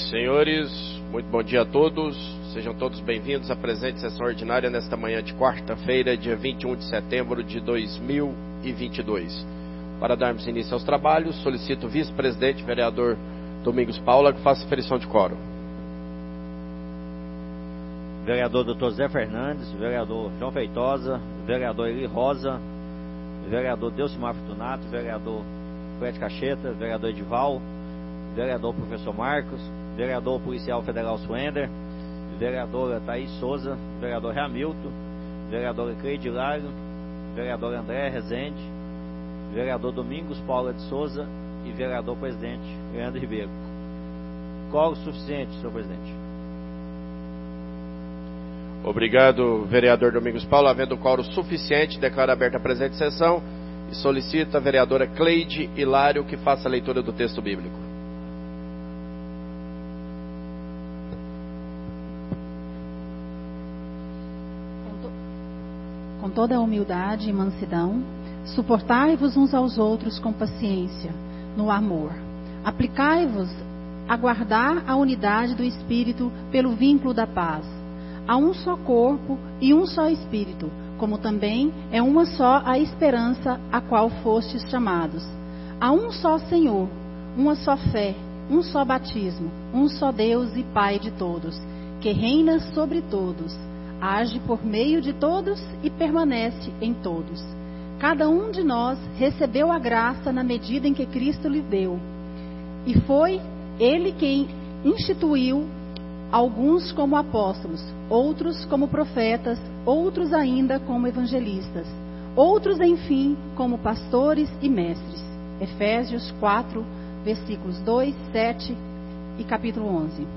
Senhores, muito bom dia a todos. Sejam todos bem-vindos à presente sessão ordinária nesta manhã de quarta-feira, dia 21 de setembro de 2022. Para darmos início aos trabalhos, solicito o vice-presidente, vereador Domingos Paula, que faça aferição de quórum. Vereador Dr. Zé Fernandes, vereador João Feitosa, vereador Eli Rosa, vereador Delcimar Fortunato, vereador Fred Cacheta, vereador Edival, vereador Professor Marcos, vereador Policial Federal Suender, vereadora Thaís Souza, vereador Hamilton, vereadora Cleide Hilário, vereador André Rezende, vereador Domingos Paula de Souza e vereador presidente Leandro Ribeiro. Quórum suficiente, senhor presidente. Obrigado, vereador Domingos Paulo. Havendo quórum suficiente, declaro aberta a presente sessão e solicito a vereadora Cleide Hilário que faça a leitura do texto bíblico. Com toda a humildade e mansidão, suportai-vos uns aos outros com paciência, no amor. Aplicai-vos a guardar a unidade do Espírito pelo vínculo da paz. Há um só corpo e um só Espírito, como também é uma só a esperança a qual fostes chamados. Há um só Senhor, uma só fé, um só batismo, um só Deus e Pai de todos, que reina sobre todos, age por meio de todos e permanece em todos. Cada um de nós recebeu a graça na medida em que Cristo lhe deu. E foi Ele quem instituiu alguns como apóstolos, outros como profetas, outros ainda como evangelistas, outros, enfim, como pastores e mestres. Efésios 4, versículos 2, 7 e capítulo 11.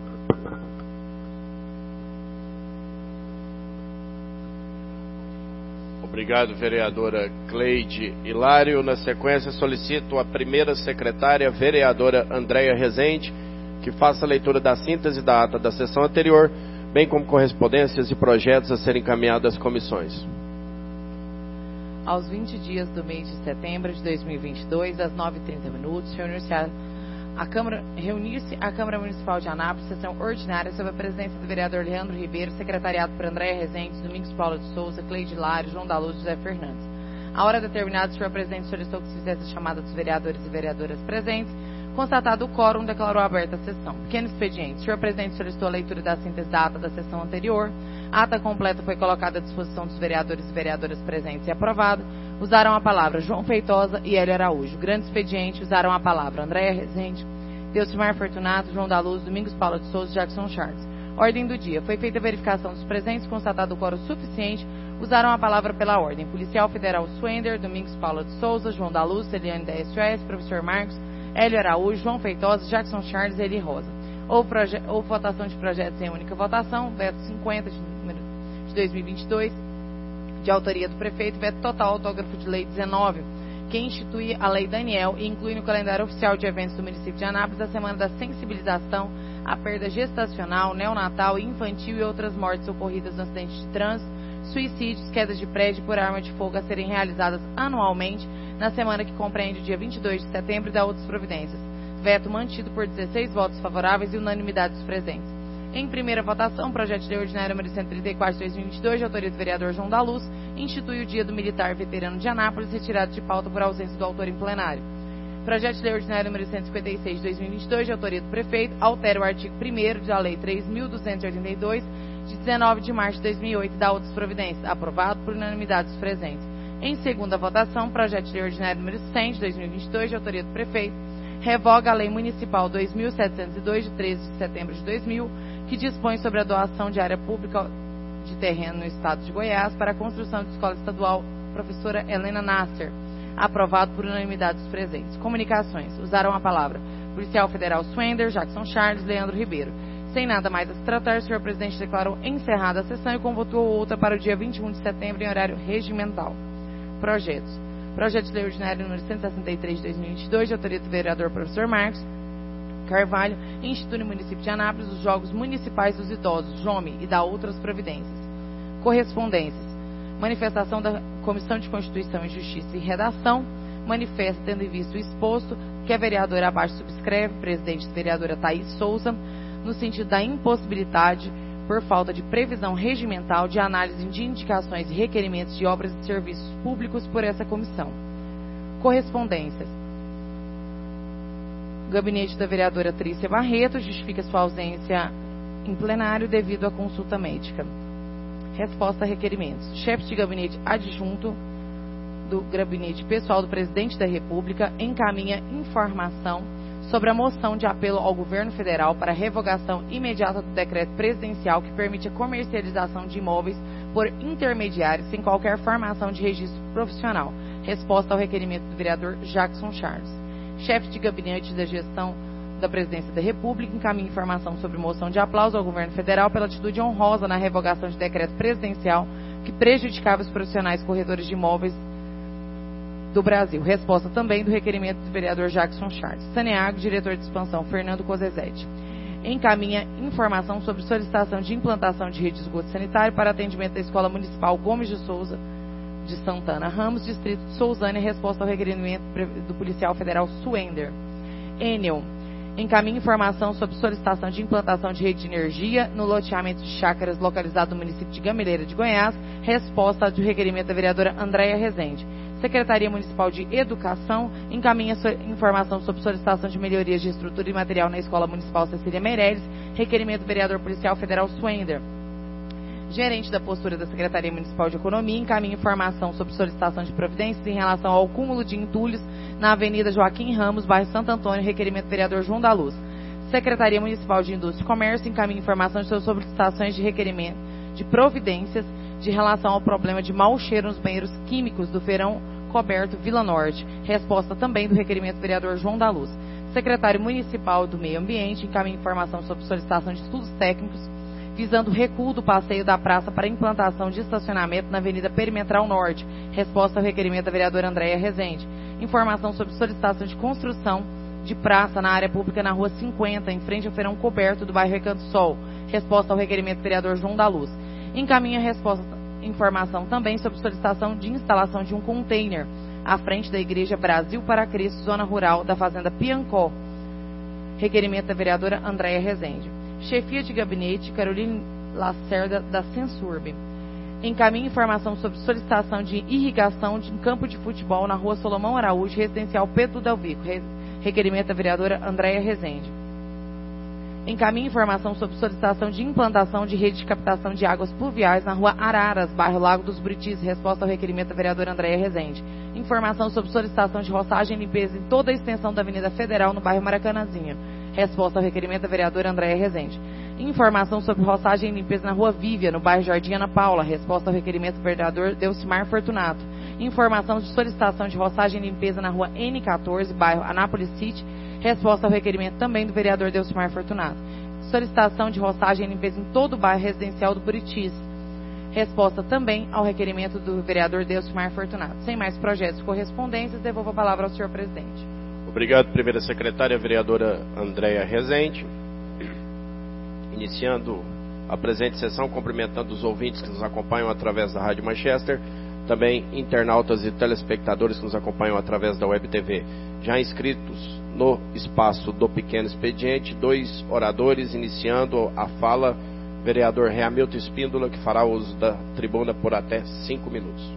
Obrigado, vereadora Cleide Hilário. Na sequência, solicito a primeira secretária, vereadora Andréia Rezende, que faça a leitura da síntese da ata da sessão anterior, bem como correspondências e projetos a serem encaminhados às comissões. Aos 20 dias do mês de setembro de 2022, às 9h30, reunir-se a Câmara Municipal de Anápolis, sessão ordinária, sob a presidência do vereador Leandro Ribeiro, secretariado por André Rezende, Domingos Paula de Souza, Cleide Hilário, João da Luz e José Fernandes. A hora determinada, o senhor presidente solicitou que se fizesse a chamada dos vereadores e vereadoras presentes. Constatado o quórum, declarou aberta a sessão. Pequeno expediente. O senhor presidente solicitou a leitura da síntese da ata da sessão anterior. A ata completa foi colocada à disposição dos vereadores e vereadoras presentes e aprovada. Usaram a palavra João Feitosa e Hélio Araújo. Grande expediente. Usaram a palavra Andréa Rezende, Delcimar Fortunato, João da Luz, Domingos Paula de Souza e Jackson Charles. Ordem do dia. Foi feita a verificação dos presentes. Constatado o quórum suficiente. Usaram a palavra pela ordem. Policial Federal Suender, Domingos Paula de Souza, João da Luz, Celiane da SOS, Professor Marcos, Hélio Araújo, João Feitosa, Jackson Charles e Eli Rosa. Houve votação de projetos em única votação, veto 50 de 2022, de autoria do prefeito, veto total, autógrafo de lei 19, que institui a lei Daniel e inclui no calendário oficial de eventos do município de Anápolis a semana da sensibilização à perda gestacional, neonatal e infantil e outras mortes ocorridas no acidente de trânsito, suicídios, quedas de prédio por arma de fogo a serem realizadas anualmente na semana que compreende o dia 22 de setembro e da outras providências. Veto mantido por 16 votos favoráveis e unanimidade dos presentes. Em primeira votação, projeto de lei ordinário número 134 de 2022, de autoria do vereador João da Luz, institui o Dia do Militar Veterano de Anápolis, retirado de pauta por ausência do autor em plenário. Projeto de lei ordinário número 156 de 2022, de autoria do prefeito, altera o artigo 1º da lei 3.282, de 19 de março de 2008, e dá outras providências. Aprovado por unanimidade dos presentes. Em segunda votação, projeto de lei ordinário número 100 de 2022, de autoria do prefeito, revoga a lei municipal 2.702, de 13 de setembro de 2000, que dispõe sobre a doação de área pública de terreno no estado de Goiás para a construção de escola estadual Professora Helena Nasser. Aprovado por unanimidade dos presentes. Comunicações. Usaram a palavra Policial Federal Suender, Jackson Charles, Leandro Ribeiro. Sem nada mais a se tratar, o senhor presidente declarou encerrada a sessão e convocou outra para o dia 21 de setembro em horário regimental. Projetos. Projeto de lei ordinário número 163 de 2022, de autoria do vereador Professor Marcos Carvalho, institui no município de Anápolis os Jogos Municipais dos Idosos, JOMI, e dá outras providências. Correspondências. Manifestação da Comissão de Constituição e Justiça e Redação. Manifesta, tendo em vista o exposto, que a vereadora abaixo subscreve, presidente vereadora Thaís Souza, no sentido da impossibilidade, por falta de previsão regimental, de análise de indicações e requerimentos de obras e serviços públicos por essa comissão. Correspondências. Gabinete da vereadora Trícia Barreto justifica sua ausência em plenário devido à consulta médica. Resposta a requerimentos. Chefe de gabinete adjunto do gabinete pessoal do presidente da República encaminha informação sobre a moção de apelo ao governo federal para revogação imediata do decreto presidencial que permite a comercialização de imóveis por intermediários sem qualquer formação de registro profissional. Resposta ao requerimento do vereador Jackson Charles. Chefe de gabinete da gestão da Presidência da República encaminha informação sobre moção de aplauso ao governo federal pela atitude honrosa na revogação de decreto presidencial que prejudicava os profissionais corretores de imóveis do Brasil. Resposta também do requerimento do vereador Jackson Charles. Saneago, diretor de expansão, Fernando Cozezete. Encaminha informação sobre solicitação de implantação de rede de esgoto sanitário para atendimento da Escola Municipal Gomes de Souza de Santana Ramos, distrito de Sousânia. Resposta ao requerimento do policial federal Suender. Enel. Encaminha informação sobre solicitação de implantação de rede de energia no loteamento de chácaras localizado no município de Gameleira de Goiás. Resposta do requerimento da vereadora Andréia Rezende. Secretaria Municipal de Educação encaminha informação sobre solicitação de melhorias de estrutura e material na Escola Municipal Cecília Meireles. Requerimento do vereador policial federal Suender. Gerente da postura da Secretaria Municipal de Economia encaminha informação sobre solicitação de providências em relação ao cúmulo de entulhos na Avenida Joaquim Ramos, bairro Santo Antônio, requerimento do vereador João da Luz. Secretaria Municipal de Indústria e Comércio encaminha informação de suas solicitações de requerimento de providências de relação ao problema de mau cheiro nos banheiros químicos do Feirão Coberto Vila Norte. Resposta também do requerimento do vereador João da Luz. Secretário Municipal do Meio Ambiente encaminha informação sobre solicitação de estudos técnicos visando o recuo do passeio da praça para implantação de estacionamento na Avenida Perimetral Norte. Resposta ao requerimento da vereadora Andréia Rezende. Informação sobre solicitação de construção de praça na área pública na Rua 50, em frente ao Feirão Coberto do bairro Recanto Sol. Resposta ao requerimento do vereador João da Luz. Encaminha informação também sobre solicitação de instalação de um container à frente da Igreja Brasil para Cristo, zona rural da Fazenda Piancó. Requerimento da vereadora Andréia Rezende. Chefia de Gabinete, Caroline Lacerda, da Censurb. Encaminha informação sobre solicitação de irrigação de um campo de futebol na Rua Solomão Araújo, residencial Pedro Delvico. Requerimento da vereadora Andréia Rezende. Encaminha informação sobre solicitação de implantação de rede de captação de águas pluviais na Rua Araras, bairro Lago dos Buritis. Resposta ao requerimento da vereadora Andréia Rezende. Informação sobre solicitação de roçagem e limpeza em toda a extensão da Avenida Federal no bairro Maracanãzinho. Resposta ao requerimento da vereadora Andréia Rezende. Informação sobre roçagem e limpeza na Rua Vívia, no bairro Jardim Ana Paula. Resposta ao requerimento do vereador Delcimar Fortunato. Informação de solicitação de roçagem e limpeza na Rua N14, bairro Anápolis City. Resposta ao requerimento também do vereador Delcimar Fortunato. Solicitação de roçagem e limpeza em todo o bairro residencial do Buritis. Resposta também ao requerimento do vereador Delcimar Fortunato. Sem mais projetos e correspondências, devolvo a palavra ao senhor presidente. Obrigado, primeira secretária, vereadora Andréia Rezende. Iniciando a presente sessão, cumprimentando os ouvintes que nos acompanham através da Rádio Manchester, também internautas e telespectadores que nos acompanham através da Web TV. Já inscritos no espaço do Pequeno Expediente, 2 oradores, iniciando a fala, vereador Hamilton Espíndola, que fará uso da tribuna por até 5 minutos.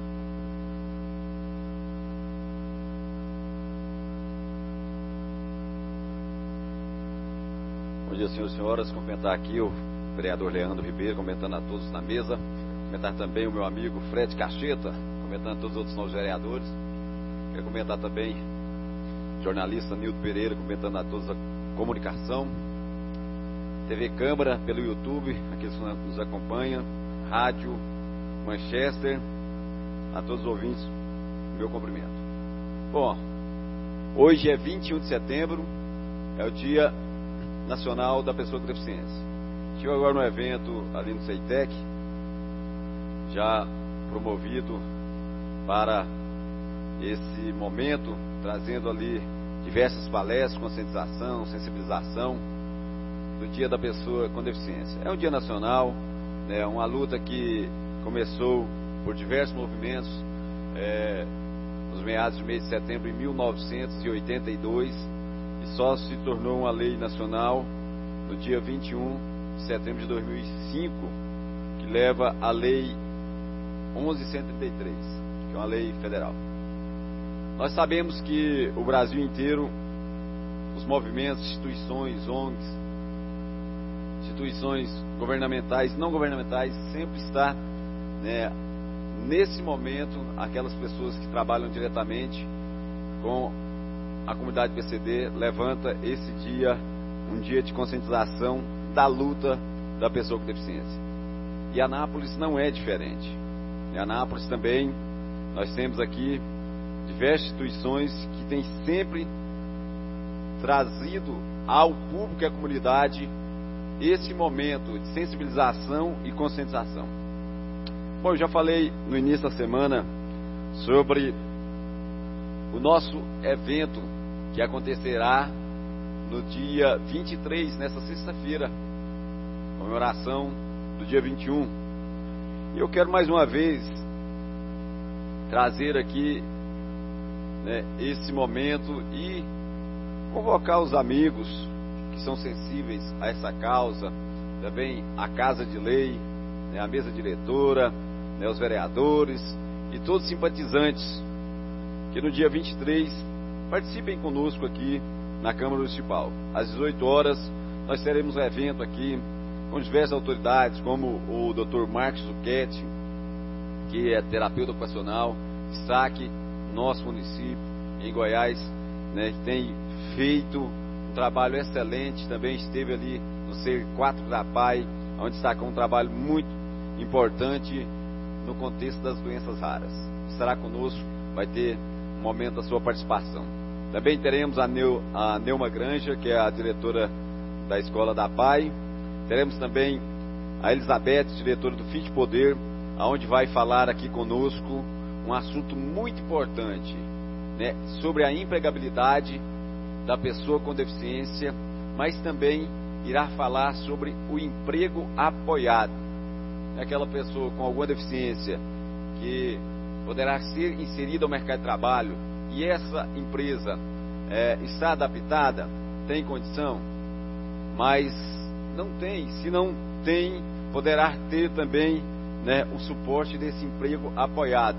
Bom dia, senhores e senhoras. Cumprimentar aqui o vereador Leandro Ribeiro, cumprimentando a todos na mesa. Cumprimentar também o meu amigo Fred Cacheta, cumprimentando todos os outros novos vereadores. Quero cumprimentar também o jornalista Nildo Pereira, cumprimentando a todos a comunicação. TV Câmara, pelo YouTube, aqueles que nos acompanham. Rádio Manchester. A todos os ouvintes, meu cumprimento. Bom, hoje é 21 de setembro, é o Dia Nacional da Pessoa com Deficiência. Estive agora no evento ali no CEITEC, já promovido para esse momento, trazendo ali diversas palestras, conscientização, sensibilização do Dia da Pessoa com Deficiência. É um dia nacional, né, uma luta que começou por diversos movimentos nos meados do mês de setembro de 1982 e só se tornou uma lei nacional no dia 21 de setembro de 2005, que leva a Lei 11.133, que é uma lei federal. Nós sabemos que o Brasil inteiro, os movimentos, instituições, ONGs, instituições governamentais, não governamentais, sempre está, né, nesse momento, aquelas pessoas que trabalham diretamente com a comunidade PCD, levanta esse dia, um dia de conscientização da luta da pessoa com deficiência. E Anápolis não é diferente. Em Anápolis também, nós temos aqui diversas instituições que têm sempre trazido ao público e à comunidade esse momento de sensibilização e conscientização. Bom, eu já falei no início da semana sobre o nosso evento que acontecerá no dia 23, nessa sexta-feira, comemoração do dia 21. E eu quero mais uma vez trazer aqui, né, esse momento e convocar os amigos que são sensíveis a essa causa, também a Casa de Lei, né, a mesa diretora, né, os vereadores e todos os simpatizantes que no dia 23 participem conosco aqui na Câmara Municipal. Às 18 horas nós teremos um evento aqui com diversas autoridades, como o Dr. Marcos Zucchetti, que é terapeuta ocupacional, destaque no nosso município, em Goiás, né, que tem feito um trabalho excelente, também esteve ali no C4 da PAI, onde destacou um trabalho muito importante no contexto das doenças raras. Estará conosco, vai ter um momento da sua participação. Também teremos a Neuma Granja, que é a diretora da escola da PAI. Teremos também a Elizabeth, diretora do FIT Poder, aonde vai falar aqui conosco um assunto muito importante, né, sobre a empregabilidade da pessoa com deficiência, mas também irá falar sobre o emprego apoiado. É aquela pessoa com alguma deficiência que poderá ser inserida ao mercado de trabalho e essa empresa está adaptada, tem condição, mas não tem. Se não tem, poderá ter também, né, o suporte desse emprego apoiado.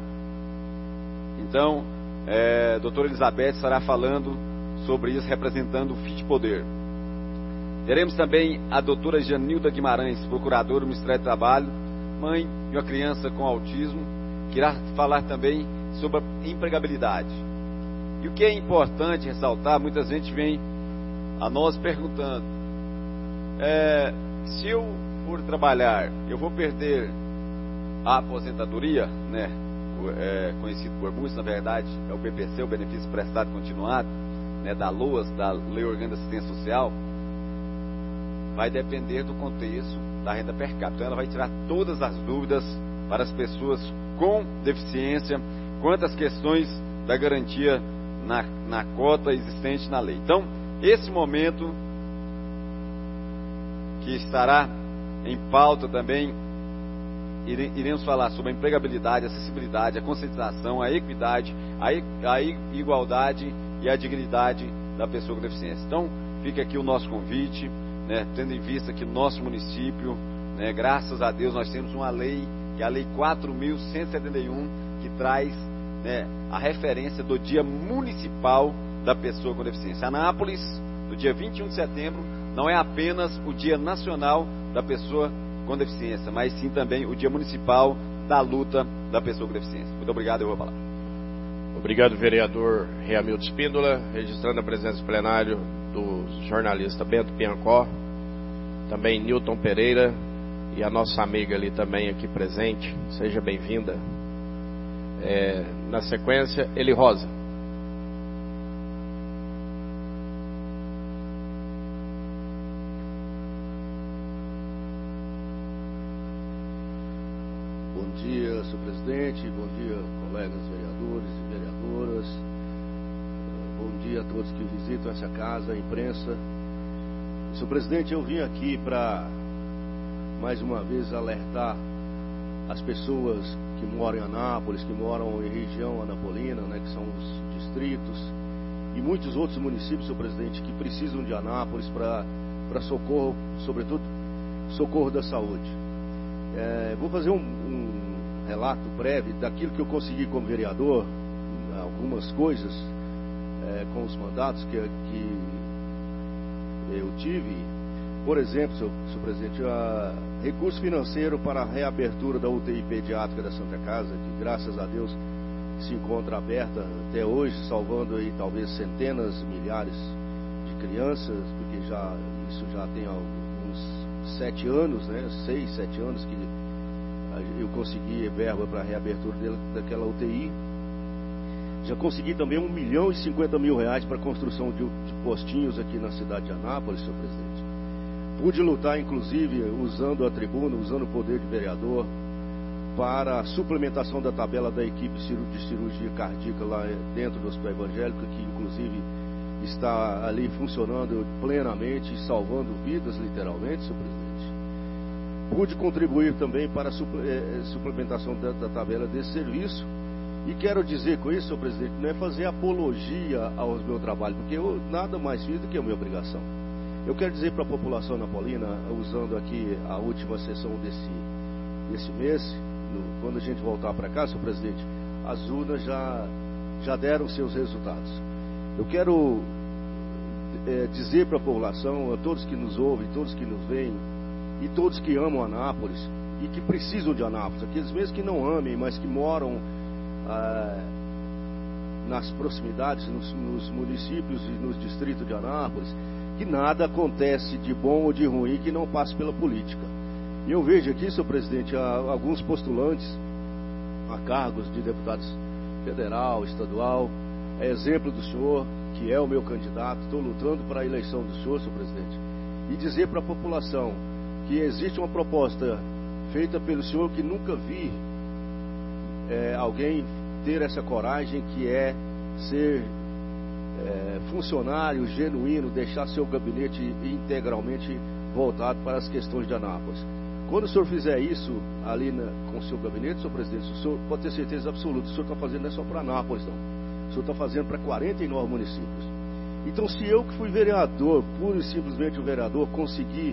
Então, a doutora Elizabeth estará falando sobre isso, representando o FIT Poder. Teremos também a doutora Janilda Guimarães, procuradora do Ministério do Trabalho, mãe de uma criança com autismo, que irá falar também sobre a empregabilidade. E o que é importante ressaltar, muita gente vem a nós perguntando, se eu for trabalhar, eu vou perder a aposentadoria, né? Conhecido por muitos, na verdade, é o BPC, o Benefício Prestado Continuado, né, da LOAS, da Lei Orgânica de Assistência Social. Vai depender do contexto da renda per capita. Então ela vai tirar todas as dúvidas para as pessoas com deficiência quanto às questões da garantia na cota existente na lei. Então, esse momento que estará em pauta também, iremos falar sobre a empregabilidade, a acessibilidade, a conscientização, a equidade, a igualdade e a dignidade da pessoa com deficiência. Então, fica aqui o nosso convite, né, tendo em vista que no nosso município, né, graças a Deus, nós temos uma lei, que é a Lei 4.171, que traz, né, a referência do Dia Municipal da Pessoa com Deficiência. Anápolis, no dia 21 de setembro, não é apenas o Dia Nacional da Pessoa com Deficiência, mas sim também o Dia Municipal da Luta da Pessoa com Deficiência. Muito obrigado, eu vou falar. Obrigado, vereador Reamildo Espíndola, registrando a presença do plenário do jornalista Bento Piancó, também Nilton Pereira e a nossa amiga ali também aqui presente. Seja bem-vinda. Na sequência, Eli Rosa. Bom dia, senhor presidente, bom dia, colegas vereadores e vereadoras, bom dia a todos que visitam essa casa, a imprensa. Senhor presidente, eu vim aqui para, mais uma vez, alertar as pessoas que moram em Anápolis, que moram em região anapolina, né, que são os distritos, e muitos outros municípios, senhor presidente, que precisam de Anápolis para para socorro, sobretudo socorro da saúde. Vou fazer um relato breve daquilo que eu consegui como vereador, algumas coisas com os mandatos que eu tive. Por exemplo, senhor presidente, recurso financeiro para a reabertura da UTI pediátrica da Santa Casa, que graças a Deus se encontra aberta até hoje, salvando aí talvez centenas, milhares de crianças, porque isso já tem uns 7 anos, né? 6, 7 anos que eu consegui verba para a reabertura daquela UTI. Já consegui também R$1.050.000 para a construção de postinhos aqui na cidade de Anápolis, senhor presidente. Pude lutar, inclusive, usando a tribuna, usando o poder de vereador, para a suplementação da tabela da equipe de cirurgia cardíaca lá dentro do Hospital Evangélico, que inclusive está ali funcionando plenamente e salvando vidas, literalmente, senhor presidente. Pude contribuir também para a suplementação da tabela desse serviço. E quero dizer com isso, senhor presidente, não é fazer apologia ao meu trabalho, porque eu nada mais fiz do que a minha obrigação. Eu quero dizer para a população napolina, usando aqui a última sessão desse mês, quando a gente voltar para cá, senhor presidente, as urnas já deram seus resultados. Eu quero dizer para a população, a todos que nos ouvem, todos que nos veem, e todos que amam Anápolis, e que precisam de Anápolis, aqueles mesmos que não amem, mas que moram nas proximidades, nos municípios e nos distritos de Anápolis, que nada acontece de bom ou de ruim que não passe pela política. E eu vejo aqui, senhor presidente, alguns postulantes a cargos de deputados federal, estadual, exemplo do senhor, que é o meu candidato, estou lutando para a eleição do senhor, senhor presidente, e dizer para a população que existe uma proposta feita pelo senhor que nunca vi alguém ter essa coragem, que é ser funcionário genuíno, deixar seu gabinete integralmente voltado para as questões de Anápolis. Quando o senhor fizer isso ali com o seu gabinete, senhor presidente, o senhor pode ter certeza absoluta, o senhor está fazendo não é só para Anápolis, não. O senhor está fazendo para 49 municípios. Então, se eu que fui vereador, puro e simplesmente o vereador, conseguir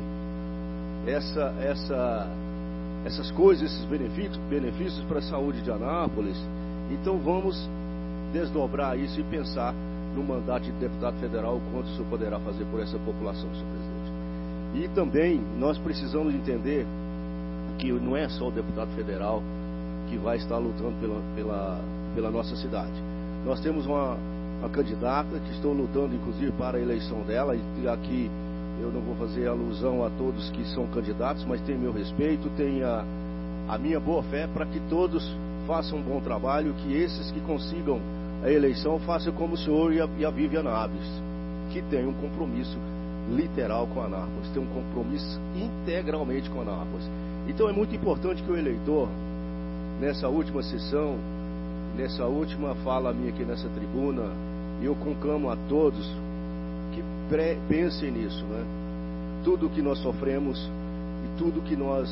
essas coisas, esses benefícios para a saúde de Anápolis, então vamos desdobrar isso e pensar no mandato de deputado federal, quanto o senhor poderá fazer por essa população, senhor presidente. E também nós precisamos entender que não é só o deputado federal que vai estar lutando pela nossa cidade. Nós temos uma candidata que estou lutando inclusive para a eleição dela, e aqui eu não vou fazer alusão a todos que são candidatos, mas tem meu respeito, tem a minha boa fé para que todos façam um bom trabalho, que esses que consigam a eleição façam como o senhor e a Vivian Naves, que tem um compromisso literal com a Anápolis, tem um compromisso integralmente com a Anápolis. Então é muito importante que o eleitor, nessa última sessão, nessa última fala minha aqui nessa tribuna, eu conclamo a todos que pensem nisso, né? Tudo que nós sofremos e tudo que nós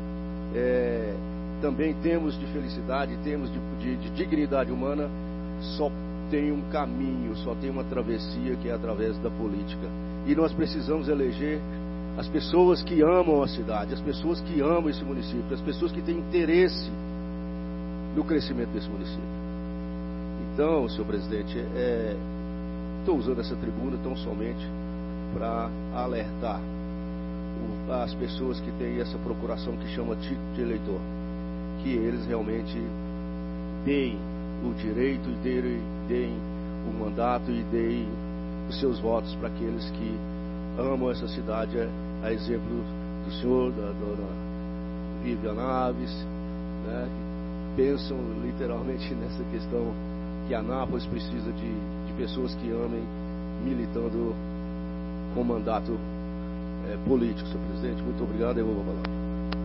também temos de felicidade, temos de dignidade humana, só tem um caminho, só tem uma travessia, que é através da política. E nós precisamos eleger as pessoas que amam a cidade, as pessoas que amam esse município, as pessoas que têm interesse no crescimento desse município. Então, senhor presidente, estou usando essa tribuna tão somente para alertar as pessoas que têm essa procuração que chama título de eleitor, que eles realmente deem o direito e deem o mandato e deem os seus votos para aqueles que amam essa cidade, a exemplo do senhor, da dona Vivian Naves, né, que pensam literalmente nessa questão que Anápolis precisa de pessoas que amem, militando com mandato político, senhor presidente. Muito obrigado, eu vou falar.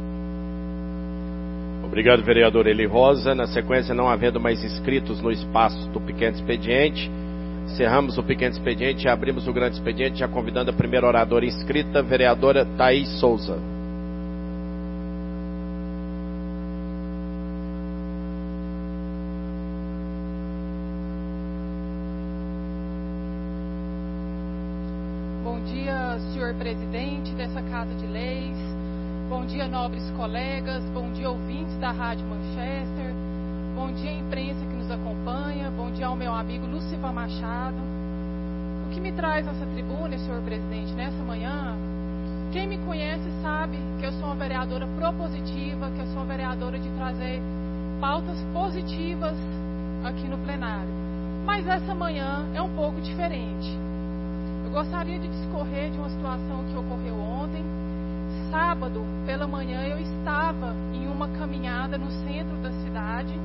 Obrigado, vereador Eli Rosa. Na sequência, não havendo mais inscritos no espaço do pequeno expediente, encerramos o pequeno expediente e abrimos o grande expediente, já convidando a primeira oradora inscrita, vereadora Thaís Souza. Bom dia, senhor presidente, vocês. Bom dia, nobres colegas. Bom dia, ouvintes da Rádio Manchester. Bom dia, imprensa que nos acompanha. Bom dia ao meu amigo Luciva Machado. O que me traz nessa tribuna, senhor presidente, nessa manhã, quem me conhece sabe que eu sou uma vereadora propositiva, que eu sou uma vereadora de trazer pautas positivas aqui no plenário. Mas essa manhã é um pouco diferente. Eu gostaria de discorrer de uma situação que ocorreu ontem. Sábado, pela manhã, eu estava em uma caminhada no centro da cidade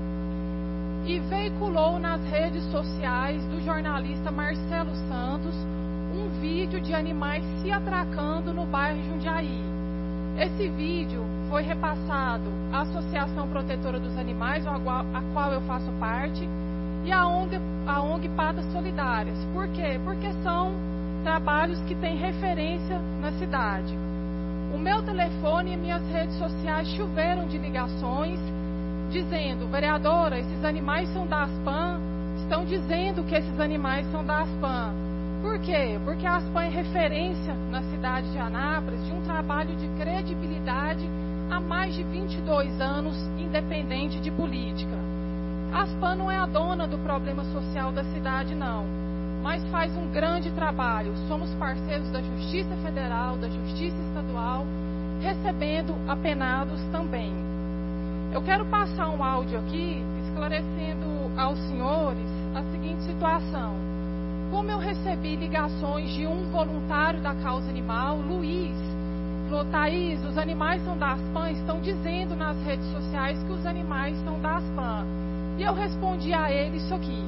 e veiculou nas redes sociais do jornalista Marcelo Santos um vídeo de animais se atracando no bairro Jundiaí. Esse vídeo foi repassado à Associação Protetora dos Animais, a qual eu faço parte, e a ONG Patas Solidárias. Por quê? Porque são trabalhos que têm referência na cidade. O meu telefone e minhas redes sociais choveram de ligações dizendo: vereadora, esses animais são da Aspan, estão dizendo que esses animais são da Aspan. Por quê? Porque a Aspan é referência na cidade de Anápolis de um trabalho de credibilidade há mais de 22 anos, independente de política. A Aspan não é a dona do problema social da cidade, não, mas faz um grande trabalho. Somos parceiros da Justiça Federal, da Justiça Estadual, recebendo apenados também. Eu quero passar um áudio aqui, esclarecendo aos senhores a seguinte situação. Como eu recebi ligações de um voluntário da causa animal, Luiz, falou: Thaís, os animais são da Aspan, estão dizendo nas redes sociais que os animais são da Aspan. E eu respondi a ele isso aqui.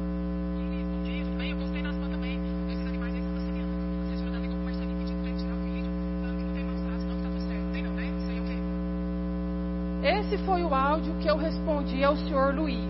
Bom dia, tudo bem? Eu postei na Aspan também. Esses animais aí são da Semiana. A assessora ligou pro Marcelinho pedindo pra ele tirar o vídeo, falando que não tem maus tratos, não, que tá tudo certo. Não tem não, né? Isso aí é o quê? Esse foi o áudio que eu respondi ao senhor Luiz.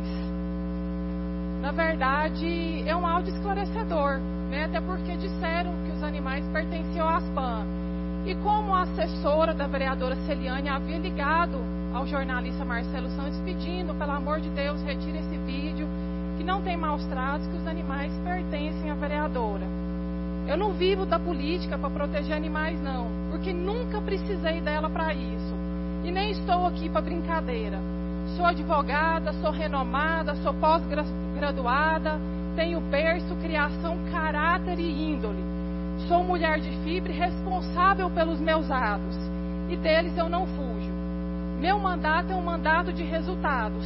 Na verdade, é um áudio esclarecedor, né? Até porque disseram que os animais pertenciam à Aspan. E como a assessora da vereadora Celiane havia ligado ao jornalista Marcelo Santos pedindo, pelo amor de Deus, retire esse vídeo, que não tem maus tratos, que os animais pertencem à vereadora. Eu não vivo da política para proteger animais, não, porque nunca precisei dela para isso. E nem estou aqui para brincadeira. Sou advogada, sou renomada, sou pós-graduada, tenho berço, criação, caráter e índole. Sou mulher de fibra e responsável pelos meus atos. E deles eu não fujo. Meu mandato é um mandato de resultados.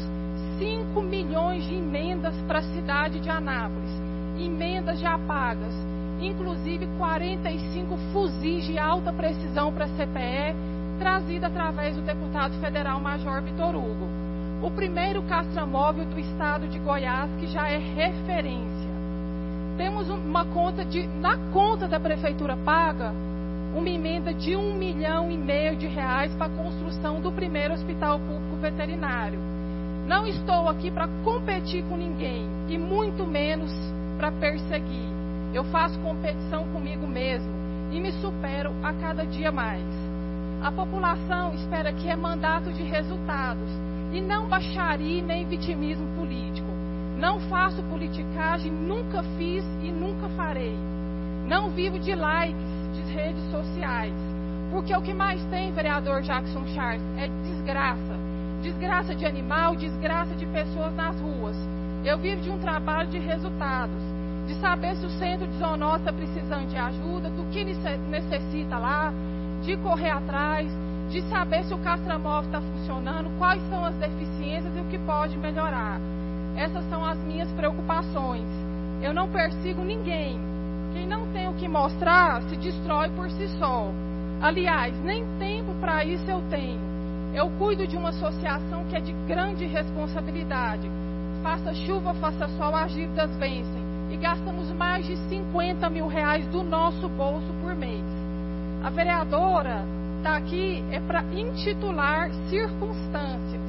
5 milhões de emendas para a cidade de Anápolis. Emendas já pagas. Inclusive 45 fuzis de alta precisão para a CPE, trazida através do deputado federal Major Vitor Hugo. O primeiro castramóvel do estado de Goiás, que já é referência. Temos uma conta na conta da prefeitura paga, uma emenda de R$1,5 milhão para a construção do primeiro hospital público veterinário. Não estou aqui para competir com ninguém, e muito menos para perseguir. Eu faço competição comigo mesmo e me supero a cada dia mais. A população espera que é mandato de resultados, e não baixaria nem vitimismo político. Não faço politicagem, nunca fiz e nunca farei. Não vivo de likes de redes sociais, porque o que mais tem, vereador Jackson Charles, é desgraça. Desgraça de animal, desgraça de pessoas nas ruas. Eu vivo de um trabalho de resultados, de saber se o centro de zoonose está precisando de ajuda, do que necessita lá, de correr atrás, de saber se o castramóvel está funcionando, quais são as deficiências e o que pode melhorar. Essas são as minhas preocupações. Eu não persigo ninguém. Quem não tem o que mostrar se destrói por si só. Aliás, nem tempo para isso eu tenho. Eu cuido de uma associação que é de grande responsabilidade. Faça chuva, faça sol, as dívidas vencem. E gastamos mais de R$50 mil do nosso bolso por mês. A vereadora está aqui para intitular circunstâncias.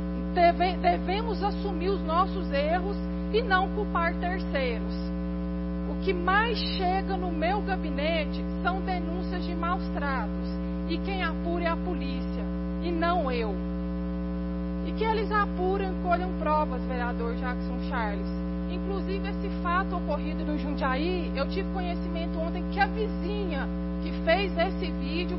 Devemos assumir os nossos erros e não culpar terceiros. O que mais chega no meu gabinete são denúncias de maus tratos. E quem apura é a polícia, e não eu. E que eles apuram e colham provas, vereador Jackson Charles. Inclusive, esse fato ocorrido no Jundiaí, eu tive conhecimento ontem que a vizinha que fez esse vídeo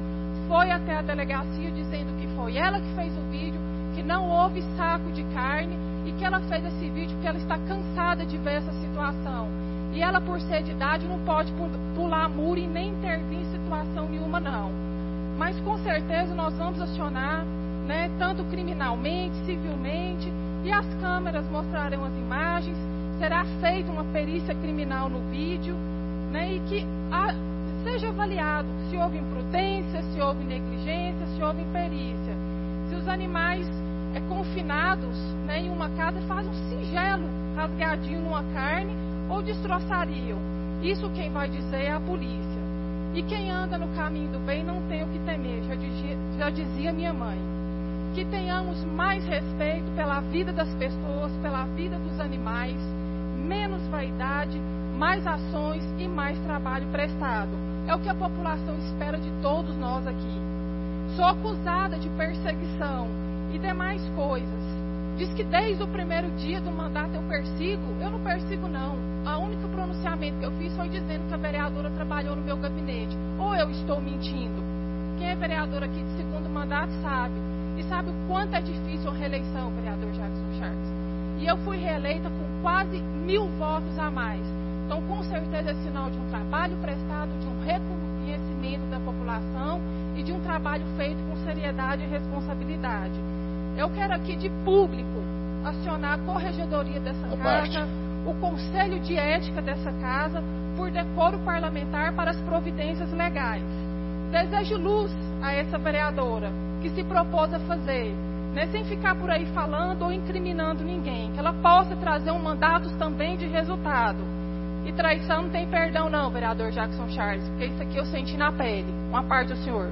foi até a delegacia dizendo que foi ela que fez o vídeo, que não houve saco de carne e que ela fez esse vídeo porque ela está cansada de ver essa situação. E ela, por ser de idade, não pode pular muro e nem intervir em situação nenhuma, não. Mas com certeza nós vamos acionar, né, tanto criminalmente, civilmente, e as câmeras mostrarão as imagens, será feita uma perícia criminal no vídeo, né, e que seja avaliado se houve imprudência, se houve negligência, se houve imperícia. Se os animais confinados, né, em uma casa fazem um singelo rasgadinho numa carne ou destroçariam. Isso quem vai dizer é a polícia. E quem anda no caminho do bem não tem o que temer, já dizia minha mãe. Que tenhamos mais respeito pela vida das pessoas, pela vida dos animais, menos vaidade, mais ações e mais trabalho prestado. É o que a população espera de todos nós aqui. Sou acusada de perseguição e demais coisas. Diz que desde o primeiro dia do mandato eu persigo. Eu não persigo, não. O único pronunciamento que eu fiz foi dizendo que a vereadora trabalhou no meu gabinete. Ou eu estou mentindo? Quem é vereador aqui de segundo mandato sabe. E sabe o quanto é difícil a reeleição, vereador Jackson Charles. E eu fui reeleita com quase 1000 votos a mais. Então, com certeza, é sinal de um trabalho prestado, de um reconhecimento da população e de um trabalho feito com seriedade e responsabilidade. Eu quero aqui, de público, acionar a corregedoria dessa casa, o conselho de ética dessa casa, por decoro parlamentar para as providências legais. Desejo luz a essa vereadora que se propôs a fazer, né, sem ficar por aí falando ou incriminando ninguém, que ela possa trazer um mandato também de resultado. E traição não tem perdão não, vereador Jackson Charles, porque isso aqui eu senti na pele. Uma parte do senhor.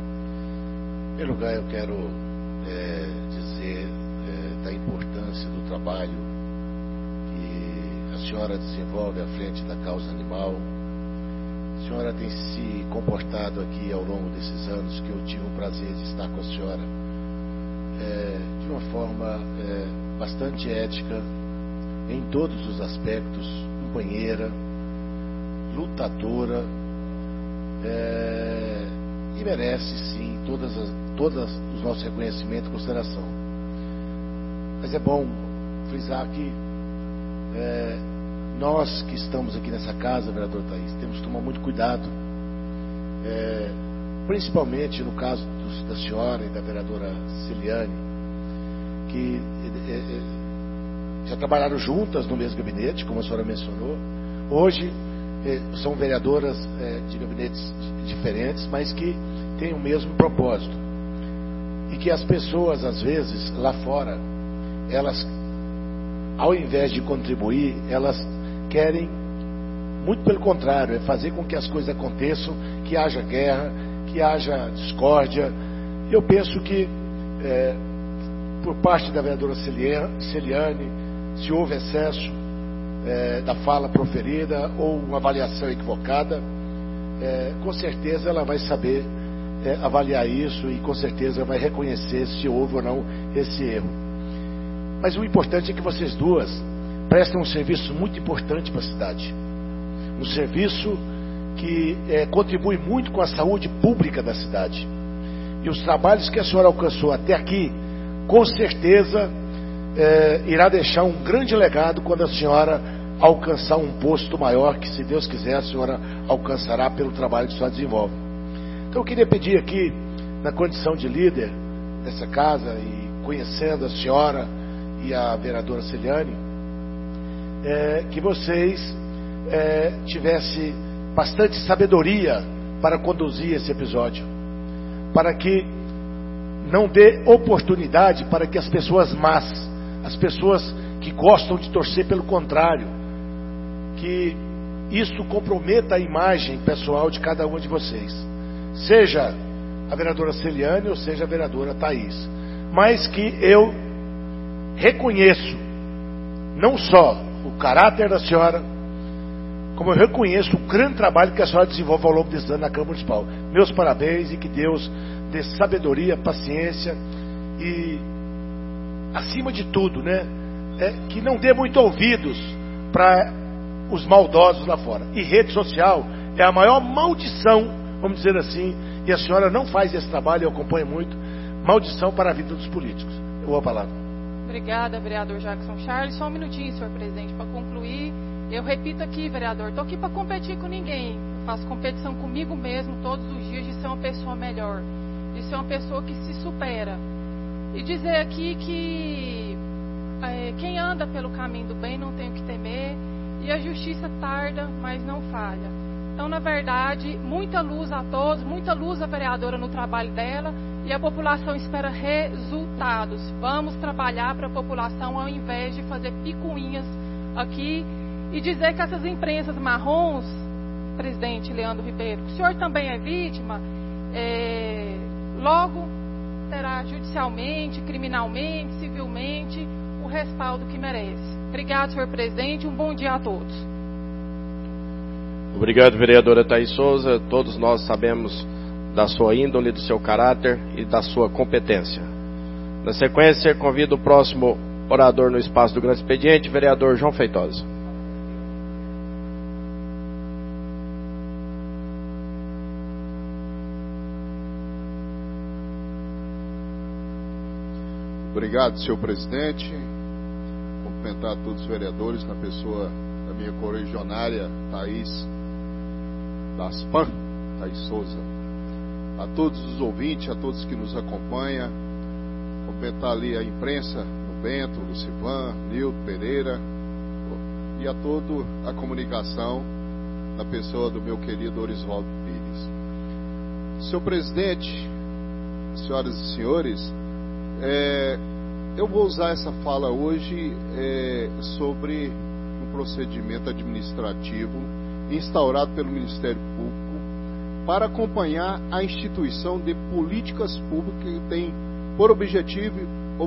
Em primeiro lugar, eu quero dizer da importância do trabalho que a senhora desenvolve à frente da causa animal. A senhora tem se comportado aqui ao longo desses anos que eu tive o prazer de estar com a senhora de uma forma bastante ética em todos os aspectos, companheira, lutadora, e merece sim todos os nossos reconhecimentos e consideração. Mas é bom frisar que nós que estamos aqui nessa casa, vereador Thaís, temos que tomar muito cuidado, principalmente no caso da senhora e da vereadora Celiane, que já trabalharam juntas no mesmo gabinete, como a senhora mencionou. Hoje são vereadoras de gabinetes diferentes, mas que têm o mesmo propósito. E que as pessoas, às vezes, lá fora, elas, ao invés de contribuir, elas querem, muito pelo contrário, fazer com que as coisas aconteçam, que haja guerra, que haja discórdia. Eu penso que, por parte da vereadora Celiane, se houve excesso da fala proferida ou uma avaliação equivocada, com certeza ela vai saber avaliar isso e com certeza vai reconhecer se houve ou não esse erro. Mas o importante é que vocês duas prestam um serviço muito importante para a cidade, um serviço que contribui muito com a saúde pública da cidade, e os trabalhos que a senhora alcançou até aqui, com certeza irá deixar um grande legado quando a senhora alcançar um posto maior, que se Deus quiser a senhora alcançará pelo trabalho que a senhora desenvolve. Então eu queria pedir aqui, na condição de líder dessa casa e conhecendo a senhora e a vereadora Celiane, que vocês tivessem bastante sabedoria para conduzir esse episódio, para que não dê oportunidade para que as pessoas más, as pessoas que gostam de torcer pelo contrário, que isso comprometa a imagem pessoal de cada uma de vocês, seja a vereadora Celiane ou seja a vereadora Thaís, mas que eu reconheço não só o caráter da senhora, como eu reconheço o grande trabalho que a senhora desenvolve ao longo desses anos na Câmara Municipal. Meus parabéns e que Deus dê sabedoria, paciência e, acima de tudo, que não dê muito ouvidos para os maldosos lá fora. E rede social é a maior maldição, vamos dizer assim, E a senhora não faz esse trabalho, eu acompanho muito. Maldição para a vida dos políticos. Eu vou a palavra. Obrigada, vereador Jackson Charles. Só um minutinho, senhor presidente, para concluir. Eu repito aqui, vereador, estou aqui para competir com ninguém. Faço competição comigo mesmo todos os dias de ser uma pessoa melhor, de ser uma pessoa que se supera. E dizer aqui que quem anda pelo caminho do bem não tem o que temer, e a justiça tarda, mas não falha. Então, na verdade, muita luz a todos, muita luz à vereadora no trabalho dela, e a população espera resultados. Vamos trabalhar para a população ao invés de fazer picuinhas aqui e dizer que essas imprensas marrons, presidente Leandro Ribeiro, o senhor também é vítima, logo terá judicialmente, criminalmente, civilmente o respaldo que merece. Obrigado, senhor presidente, um bom dia a todos. Obrigado, vereadora Thaís Souza. Todos nós sabemos da sua índole, do seu caráter e da sua competência. Na sequência, convido o próximo orador no espaço do grande expediente, vereador João Feitosa. Obrigado, senhor presidente. Cumprimentar todos os vereadores na pessoa da minha correligionária Thaís Daspan, Thaís Souza. A todos os ouvintes, a todos que nos acompanham. Cumprimentar ali a imprensa, o Bento, o Lucivan, Nildo Pereira e a toda a comunicação na pessoa do meu querido Orisvaldo Pires. Senhor presidente, senhoras e senhores, eu vou usar essa fala hoje sobre um procedimento administrativo instaurado pelo Ministério Público para acompanhar a instituição de políticas públicas que tem por objetivo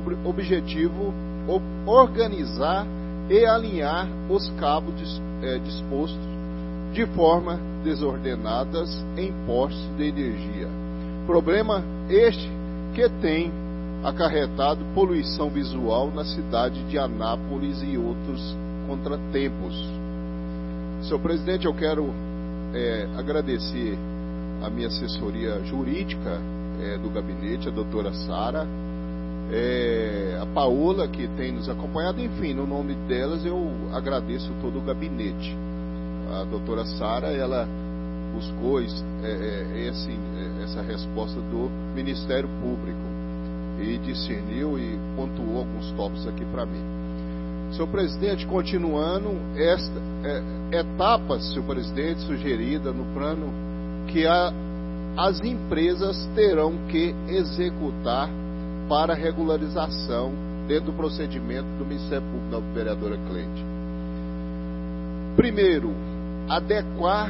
organizar e alinhar os cabos dispostos de forma desordenadas em postes de energia. Problema este que tem acarretado poluição visual na cidade de Anápolis e outros contratempos. Senhor presidente, eu quero agradecer a minha assessoria jurídica do gabinete, a doutora Sara, a Paola, que tem nos acompanhado, enfim, no nome delas eu agradeço todo o gabinete. A doutora Sara, ela buscou essa resposta do Ministério Público e discerniu e pontuou alguns tópicos aqui para mim. Senhor presidente, continuando, esta etapa, senhor presidente, sugerida no plano que as empresas terão que executar para regularização dentro do procedimento do Ministério Público da vereadora Cleide. Primeiro, adequar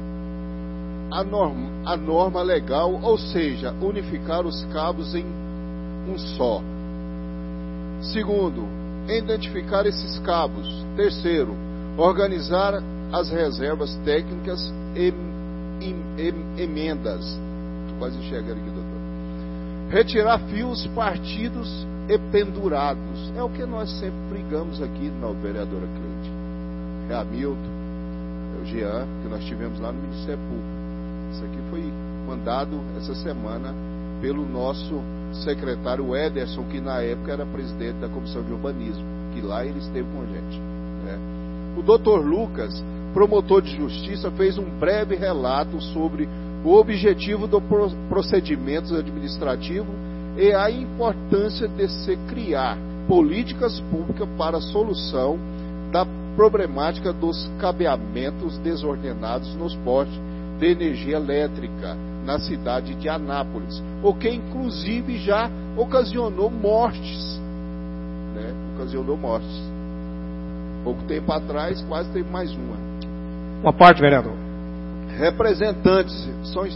a norma legal, ou seja, unificar os cabos em um só. Segundo, identificar esses cabos. Terceiro, organizar as reservas técnicas e emendas. Estou quase enxergando aqui, doutor. Retirar fios partidos e pendurados. É o que nós sempre brigamos aqui na vereadora Cleide. É a Milton, é o Jean, que nós tivemos lá no Ministério Público. Isso aqui foi mandado essa semana pelo nosso secretário Ederson, que na época era presidente da Comissão de Urbanismo, que lá ele esteve com a gente, né? O doutor Lucas, promotor de justiça, fez um breve relato sobre o objetivo do procedimento administrativo e a importância de se criar políticas públicas para a solução da problemática dos cabeamentos desordenados nos postes de energia elétrica na cidade de Anápolis, o que inclusive já ocasionou mortes, né? Ocasionou mortes. Pouco tempo atrás, quase teve mais uma. Uma parte, vereador. Representantes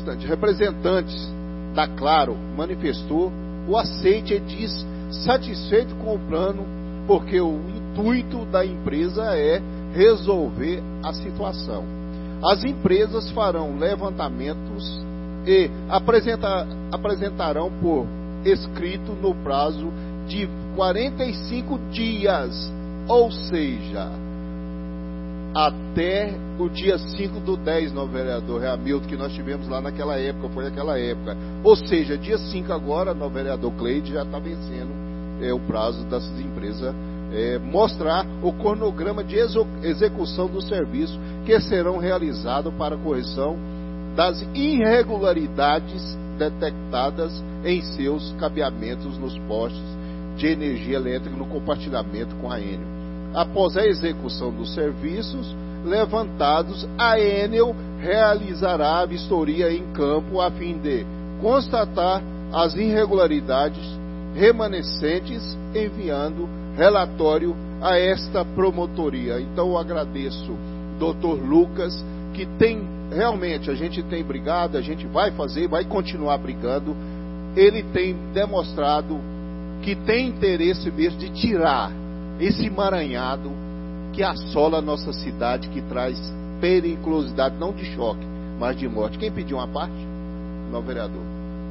da Claro manifestou o aceite e diz satisfeito com o plano, porque o intuito da empresa é resolver a situação. As empresas farão levantamentos e apresentarão por escrito no prazo de 45 dias, ou seja, até o dia 5/10, não, vereador Hamilton, que nós tivemos lá naquela época, foi naquela época. Ou seja, dia 5 agora, no vereador Cleide, já está vencendo o prazo dessas empresas mostrar o cronograma de execução do serviço que serão realizados para a correção das irregularidades detectadas em seus cabeamentos nos postes de energia elétrica no compartilhamento com a Enel. Após a execução dos serviços levantados, a Enel realizará a vistoria em campo a fim de constatar as irregularidades remanescentes, enviando relatório a esta promotoria. Então eu agradeço Dr. Lucas, que tem realmente, a gente tem brigado, a gente vai fazer, vai continuar brigando. Ele tem demonstrado que tem interesse mesmo de tirar esse emaranhado que assola a nossa cidade, que traz periculosidade, não de choque, mas de morte. Quem pediu uma parte? Não, vereador.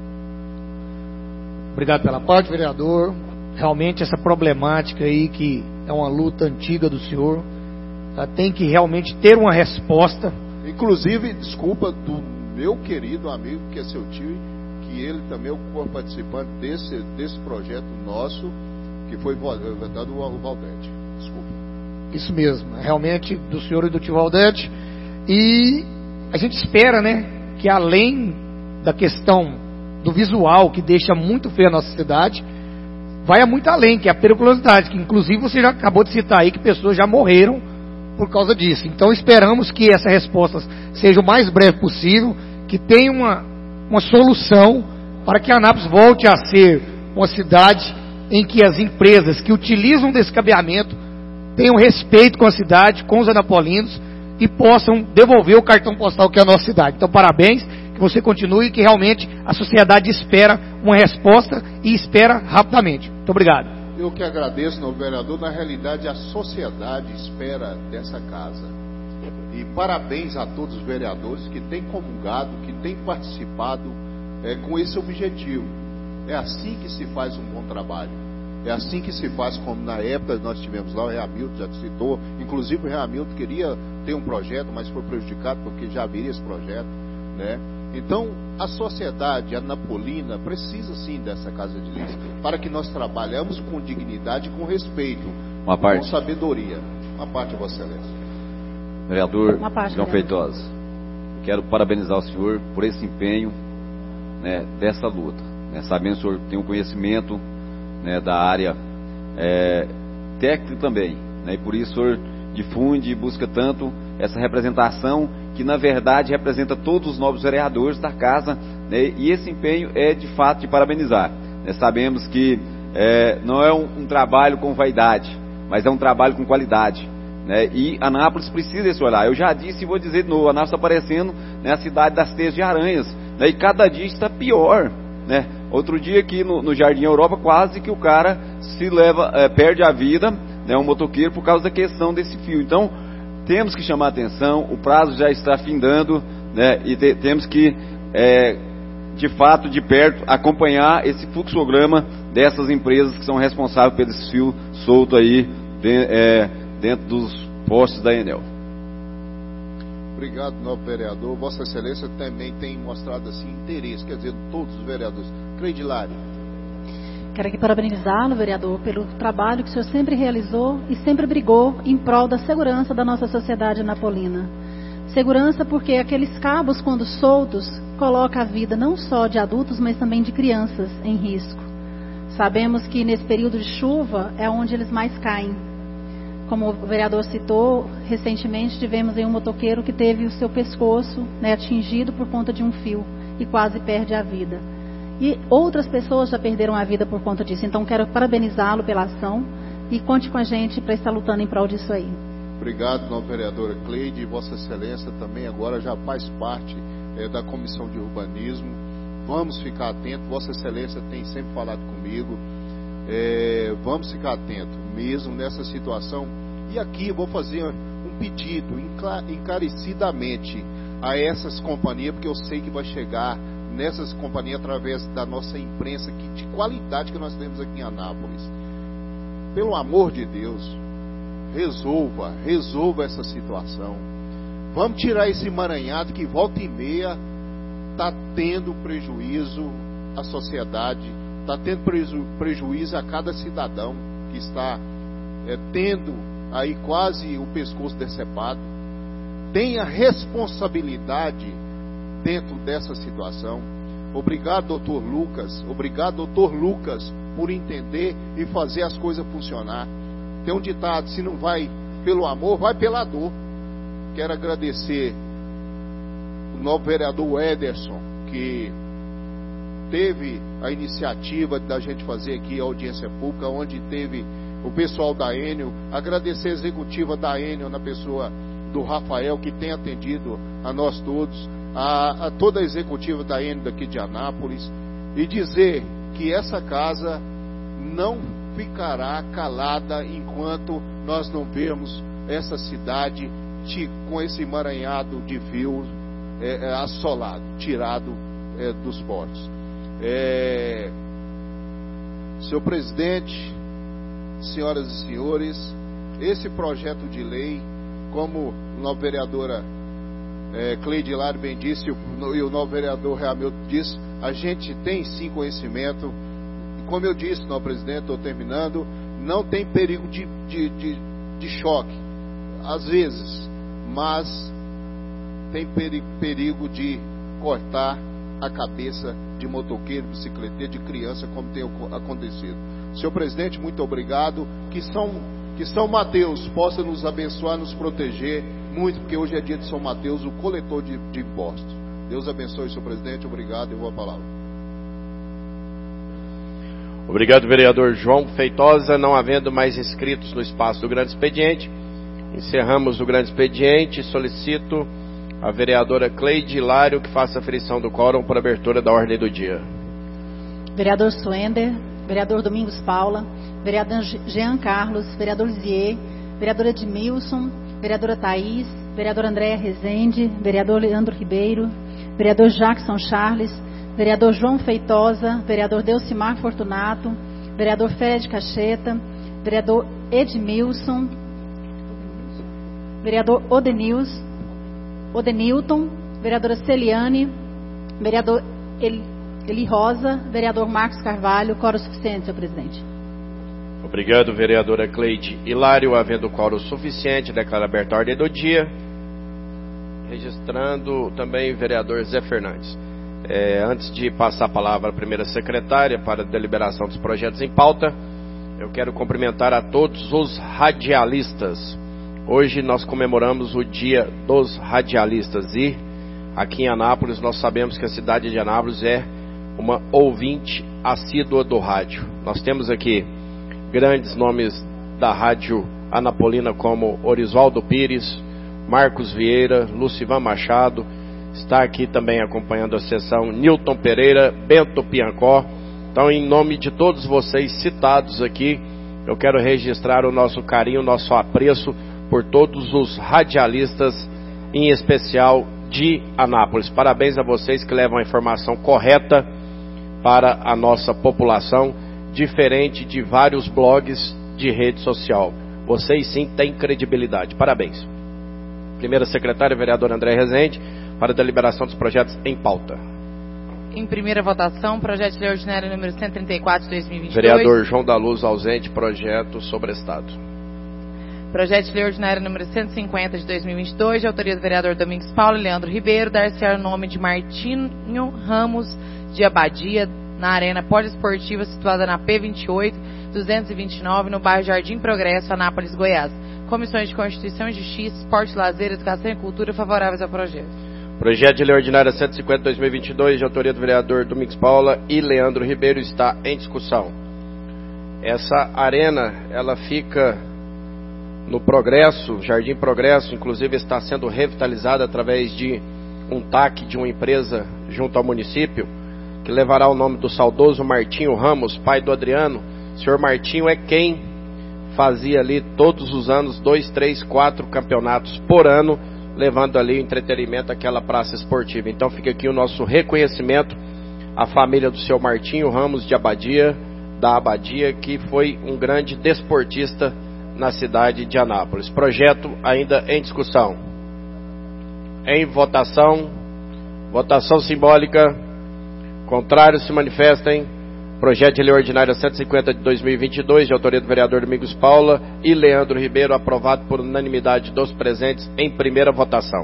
Obrigado pela parte, vereador. Realmente essa problemática aí, que é uma luta antiga do senhor, tem que realmente ter uma resposta. Inclusive, desculpa, do meu querido amigo, que é seu tio, que ele também é participante desse projeto nosso, que foi votado o Valdete. Desculpa. Isso mesmo, realmente do senhor e do tio Valdete. E a gente espera, né, que além da questão do visual, que deixa muito feia a nossa cidade, vai a muito além, que é a periculosidade, que inclusive você já acabou de citar aí que pessoas já morreram por causa disso. Então esperamos que essa resposta seja o mais breve possível, que tenha uma solução para que Anápolis volte a ser uma cidade em que as empresas que utilizam desse cabeamento tenham respeito com a cidade, com os anapolinos, e possam devolver o cartão postal que é a nossa cidade. Então parabéns, que você continue, que realmente a sociedade espera uma resposta e espera rapidamente. Muito obrigado. Eu que agradeço, meu vereador. Na realidade, a sociedade espera dessa casa. E parabéns a todos os vereadores que têm comungado, que têm participado com esse objetivo. É assim que se faz um bom trabalho. É assim que se faz, como na época nós tivemos lá, o Rehamilton já citou. Inclusive o Rehamilton queria ter um projeto, mas foi prejudicado porque já haveria esse projeto, né? Então, a sociedade anapolina precisa sim dessa casa de leis, para que nós trabalhamos com dignidade e com respeito, com sabedoria. Uma parte, Vossa Excelência. Vereador João Feitosa, quero parabenizar o senhor por esse empenho, né, dessa luta. Né? Sabendo que o senhor tem um conhecimento, né, da área técnica também, né? E por isso o senhor difunde e busca tanto essa representação, que na verdade representa todos os novos vereadores da casa, né? E esse empenho é de fato de parabenizar, né? Sabemos que não é um trabalho com vaidade, mas é um trabalho com qualidade, né? E Anápolis precisa desse olhar. Eu já disse e vou dizer de novo, Anápolis está parecendo, né, a cidade das teias de aranhas, né? E cada dia está pior, né? Outro dia aqui no Jardim Europa, quase que o cara perde a vida, né, um motoqueiro, por causa da questão desse fio. Então temos que chamar a atenção, o prazo já está findando, né, e temos que de fato, de perto, acompanhar esse fluxograma dessas empresas que são responsáveis por esse fio solto aí dentro dos postes da Enel. Obrigado, novo vereador. Vossa Excelência também tem mostrado assim interesse, quer dizer, todos os vereadores. Cleide Lari. Quero aqui parabenizá-lo, vereador, pelo trabalho que o senhor sempre realizou e sempre brigou em prol da segurança da nossa sociedade anapolina. Segurança porque aqueles cabos, quando soltos, colocam a vida não só de adultos, mas também de crianças em risco. Sabemos que nesse período de chuva é onde eles mais caem. Como o vereador citou, recentemente tivemos aí um motoqueiro que teve o seu pescoço, né, atingido por conta de um fio e quase perde a vida. E outras pessoas já perderam a vida por conta disso. Então quero parabenizá-lo pela ação e conte com a gente para estar lutando em prol disso aí. Obrigado, nova vereadora Cleide. Vossa Excelência também agora já faz parte da Comissão de Urbanismo. Vamos ficar atentos. Vossa Excelência tem sempre falado comigo. Vamos ficar atentos mesmo nessa situação. E aqui eu vou fazer um pedido encarecidamente a essas companhias, porque eu sei que vai chegar nessas companhias através da nossa imprensa de qualidade que nós temos aqui em Anápolis. Pelo amor de Deus, resolva essa situação. Vamos tirar esse emaranhado que volta e meia está tendo prejuízo à sociedade, está tendo prejuízo a cada cidadão que está tendo aí quase o pescoço decepado. Tenha responsabilidade dentro dessa situação. Obrigado, doutor Lucas. Obrigado, doutor Lucas, por entender e fazer as coisas funcionar. Tem um ditado: se não vai pelo amor, vai pela dor. Quero agradecer o novo vereador Ederson, que teve a iniciativa da gente fazer aqui a audiência pública, onde teve o pessoal da Enel. Agradecer a executiva da Enel, na pessoa do Rafael, que tem atendido a nós todos, a toda a executiva da Enel daqui de Anápolis, e dizer que essa casa não ficará calada enquanto nós não vermos essa cidade com esse emaranhado de fios assolado, tirado dos portos. Senhor presidente, senhoras e senhores, esse projeto de lei, como a nova vereadora Cleide Hilário bem disse e o novo vereador Ramilton disse, a gente tem sim conhecimento. Como eu disse, senhor presidente, estou terminando, não tem perigo de choque, às vezes, mas tem perigo de cortar a cabeça de motoqueiro, bicicleteiro, de criança, como tem acontecido. Senhor presidente, muito obrigado. Que São Mateus possa nos abençoar, nos proteger muito, porque hoje é dia de São Mateus, o coletor de impostos. Deus abençoe, senhor presidente. Obrigado. Eu vou a palavra. Obrigado, vereador João Feitosa. Não havendo mais inscritos no espaço do grande expediente, encerramos o grande expediente. Solicito a vereadora Cleide Hilário que faça a aferição do quórum por abertura da ordem do dia. Vereador Suender, vereador Domingos Paula, vereador Jean Carlos, vereador Lizier, vereadora Edmilson, vereadora Thaís, vereador Andréa Rezende, vereador Leandro Ribeiro, vereador Jackson Charles, vereador João Feitosa, vereador Delcimar Fortunato, vereador Fred Cacheta, vereador Edmilson, vereador Odenilton, vereadora Celiane, vereador Eli Rosa, vereador Marcos Carvalho. Quórum suficiente, senhor presidente. Obrigado, vereadora Cleide Hilário. Havendo quórum suficiente, declaro aberta a ordem do dia. Registrando também o vereador Zé Fernandes. Antes de passar a palavra à primeira secretária para a deliberação dos projetos em pauta, eu quero cumprimentar a todos os radialistas. Hoje nós comemoramos o Dia dos Radialistas e aqui em Anápolis nós sabemos que a cidade de Anápolis é uma ouvinte assídua do rádio. Nós temos aqui grandes nomes da rádio anapolina como Orisvaldo Pires, Marcos Vieira, Lucivan Machado. Está aqui também acompanhando a sessão Nilton Pereira, Bento Piancó. Então, em nome de todos vocês citados aqui, eu quero registrar o nosso carinho, o nosso apreço por todos os radialistas, em especial de Anápolis. Parabéns a vocês que levam a informação correta para a nossa população, diferente de vários blogs de rede social. Vocês sim têm credibilidade. Parabéns. Primeira secretária, vereador André Rezende, para a deliberação dos projetos em pauta. Em primeira votação, projeto de lei ordinário número 134 de 2022. Vereador João da Luz ausente, projeto sobre estado. Projeto de lei ordinário número 150 de 2022, de autoria do vereador Domingos Paulo e Leandro Ribeiro, dar-se-á o nome de Martinho Ramos de Abadia, na arena poliesportiva situada na P28 229, no bairro Jardim Progresso, Anápolis, Goiás. Comissões de Constituição e Justiça, Esporte, Lazer, Educação e Cultura favoráveis ao projeto. Projeto de lei ordinária 150 de 2022, de autoria do vereador Domingos Paula e Leandro Ribeiro, está em discussão. Essa arena, ela fica no Progresso, Jardim Progresso, inclusive está sendo revitalizada através de um TAC de uma empresa junto ao município, que levará o nome do saudoso Martinho Ramos, pai do Adriano. O senhor Martinho é quem fazia ali todos os anos 2, 3, 4 campeonatos por ano, levando ali o entretenimento àquela praça esportiva. Então fica aqui o nosso reconhecimento à família do seu Martinho Ramos de Abadia, da Abadia, que foi um grande desportista na cidade de Anápolis. Projeto ainda em discussão. Em votação. Votação simbólica. Contrários se manifestem. Projeto de lei ordinária 150 de 2022, de autoria do vereador Domingos Paula e Leandro Ribeiro, aprovado por unanimidade dos presentes em primeira votação.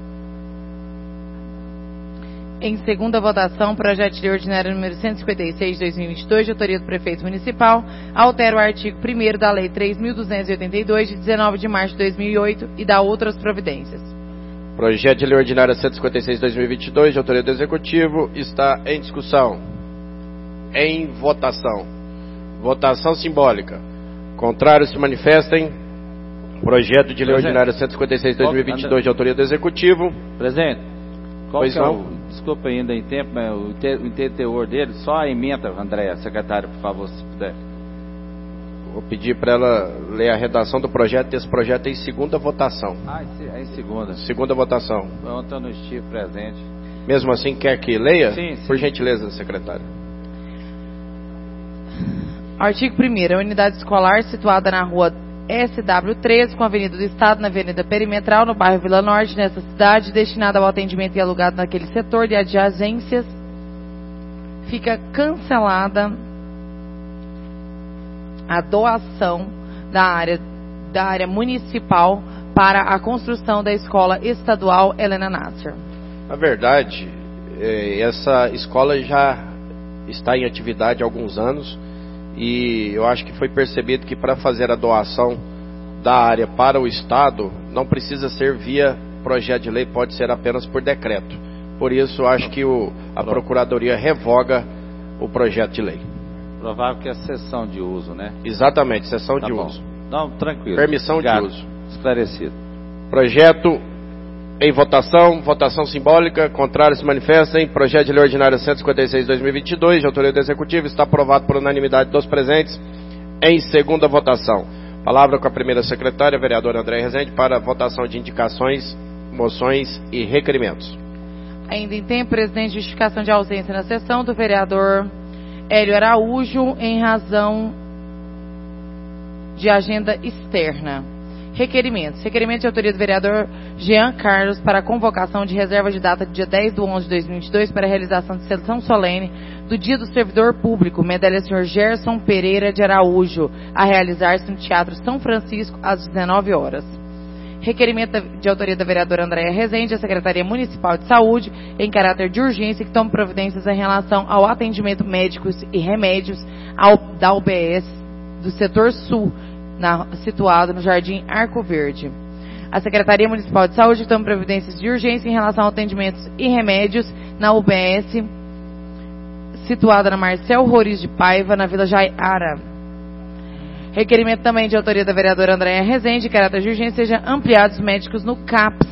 Em segunda votação, projeto de lei ordinária número 156 de 2022, de autoria do prefeito municipal, altera o artigo 1º da lei 3.282, de 19 de março de 2008 e dá outras providências. Projeto de lei ordinária 156 de 2022, de autoria do executivo, está em discussão. Em votação. Votação simbólica. Contrários se manifestem. Projeto de lei ordinária 156 de 2022, de autoria do executivo. Presidente, qual pois que é não? desculpa ainda em tempo, mas o teor dele, só a emenda, André, secretário, por favor, se puder. Vou pedir para ela ler a redação do projeto. Esse projeto é em segunda votação. É em segunda. Segunda votação. Ontem eu não estive presente. Mesmo assim, quer que leia? Sim. Por gentileza, secretário. Artigo 1º. A unidade escolar situada na rua SW13, com a Avenida do Estado, na Avenida Perimetral, no bairro Vila Norte, nessa cidade, destinada ao atendimento e alugado naquele setor de adjacências, fica cancelada a doação da área municipal para a construção da escola estadual Helena Nasser. Na verdade, essa escola já está em atividade há alguns anos e eu acho que foi percebido que para fazer a doação da área para o Estado não precisa ser via projeto de lei, pode ser apenas por decreto. Por isso, acho que a Procuradoria revoga o projeto de lei. Provável que é cessão de uso, né? Exatamente, cessão de bom. uso. Não, tranquilo. Permissão Obrigado. de uso. Esclarecido. Projeto em votação, votação simbólica, contrário se manifestem. Projeto de lei ordinária 156 de 2022, de autoria do Executivo, está aprovado por unanimidade dos presentes em segunda votação. Palavra com a primeira secretária, vereadora André Rezende, para votação de indicações, moções e requerimentos. Ainda em tempo, presidente, justificação de ausência na sessão do vereador Hélio Araújo, em razão de agenda externa. Requerimentos. Requerimento de autoria do vereador Jean Carlos para a convocação de reserva de data de dia 10/11/2022 para a realização de sessão solene do Dia do Servidor Público, medalha Sr. Gerson Pereira de Araújo, a realizar-se no Teatro São Francisco às 19 horas. Requerimento de autoria da vereadora Andréia Rezende, a Secretaria Municipal de Saúde, em caráter de urgência, que toma providências em relação ao atendimento médicos e remédios da UBS do setor sul, situado no Jardim Arco Verde. A Secretaria Municipal de Saúde toma providências de urgência em relação a atendimentos e remédios na UBS, situada na Marcel Roriz de Paiva, na Vila Jaiara. Requerimento também de autoria da vereadora Andréia Rezende, de caráter de urgência, sejam ampliados médicos no CAPS,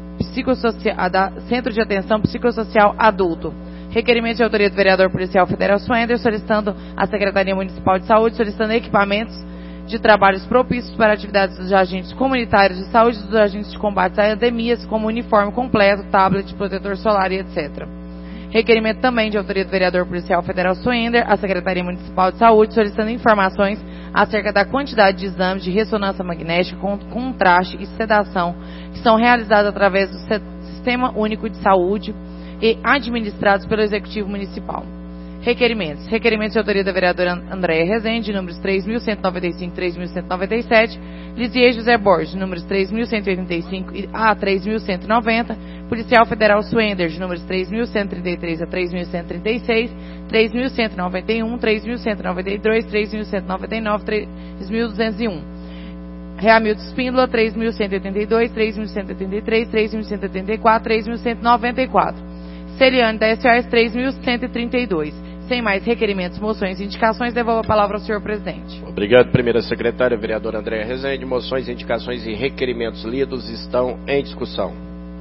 Centro de Atenção Psicossocial Adulto. Requerimento de autoria do vereador policial federal Suender, solicitando à Secretaria Municipal de Saúde, solicitando equipamentos de trabalhos propícios para atividades dos agentes comunitários de saúde e dos agentes de combate a endemias, como uniforme completo, tablet, protetor solar e etc. Requerimento também de autoria do vereador policial federal Suender, à Secretaria Municipal de Saúde, solicitando informações acerca da quantidade de exames de ressonância magnética com contraste e sedação que são realizados através do Sistema Único de Saúde e administrados pelo Executivo Municipal. Requerimentos. Requerimentos de autoria da vereadora Andréia Rezende, números 3.195 e 3.197. Lisier José Borges, números 3.185 a 3.190. Policial Federal Suender, de números 3.133 a 3.136. 3.191, 3.192, 3.199, 3.201. Reamilton Espíndola, 3.182, 3.183, 3.184, 3.194. Celiane da SOS, 3.132. Sem mais requerimentos, moções e indicações, devolvo a palavra ao senhor presidente. Obrigado, primeira secretária, vereadora Andréia Rezende. Moções, indicações e requerimentos lidos estão em discussão.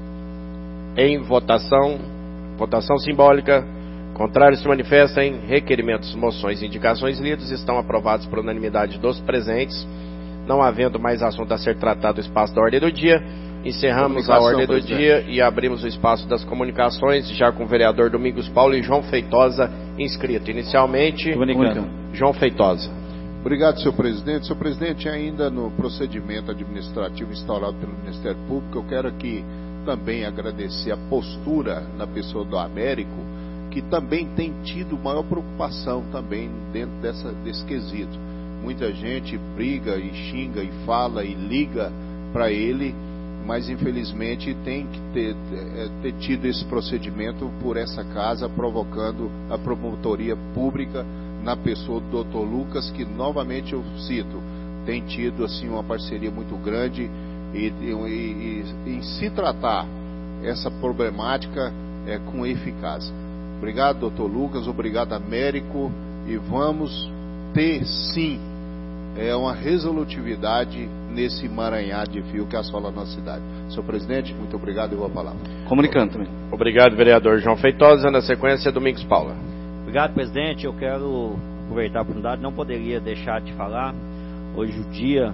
Em votação, votação simbólica. Contrários se manifestem. Requerimentos, moções e indicações lidos estão aprovados por unanimidade dos presentes. Não havendo mais assunto a ser tratado no espaço da ordem do dia, encerramos a ordem do dia e abrimos o espaço das comunicações, já com o vereador Domingos Paulo e João Feitosa inscrito. Inicialmente, João Feitosa. Obrigado, senhor presidente. Senhor presidente, ainda no procedimento administrativo instaurado pelo Ministério Público, eu quero aqui também agradecer a postura na pessoa do Américo, que também tem tido maior preocupação também dentro desse quesito. Muita gente briga e xinga e fala e liga para ele, mas infelizmente tem que ter tido esse procedimento por essa casa, provocando a promotoria pública na pessoa do Dr. Lucas, que novamente eu cito, tem tido assim uma parceria muito grande e em se tratar essa problemática com eficácia. Obrigado, Dr. Lucas, obrigado, Américo, e vamos ter sim uma resolutividade nesse emaranhado de fio que assola a nossa cidade. Senhor presidente, muito obrigado e boa palavra. Comunicando também. Obrigado, vereador João Feitosa. Na sequência, Domingos Paula. Obrigado, presidente. Eu quero aproveitar a oportunidade, não poderia deixar de falar. Hoje o dia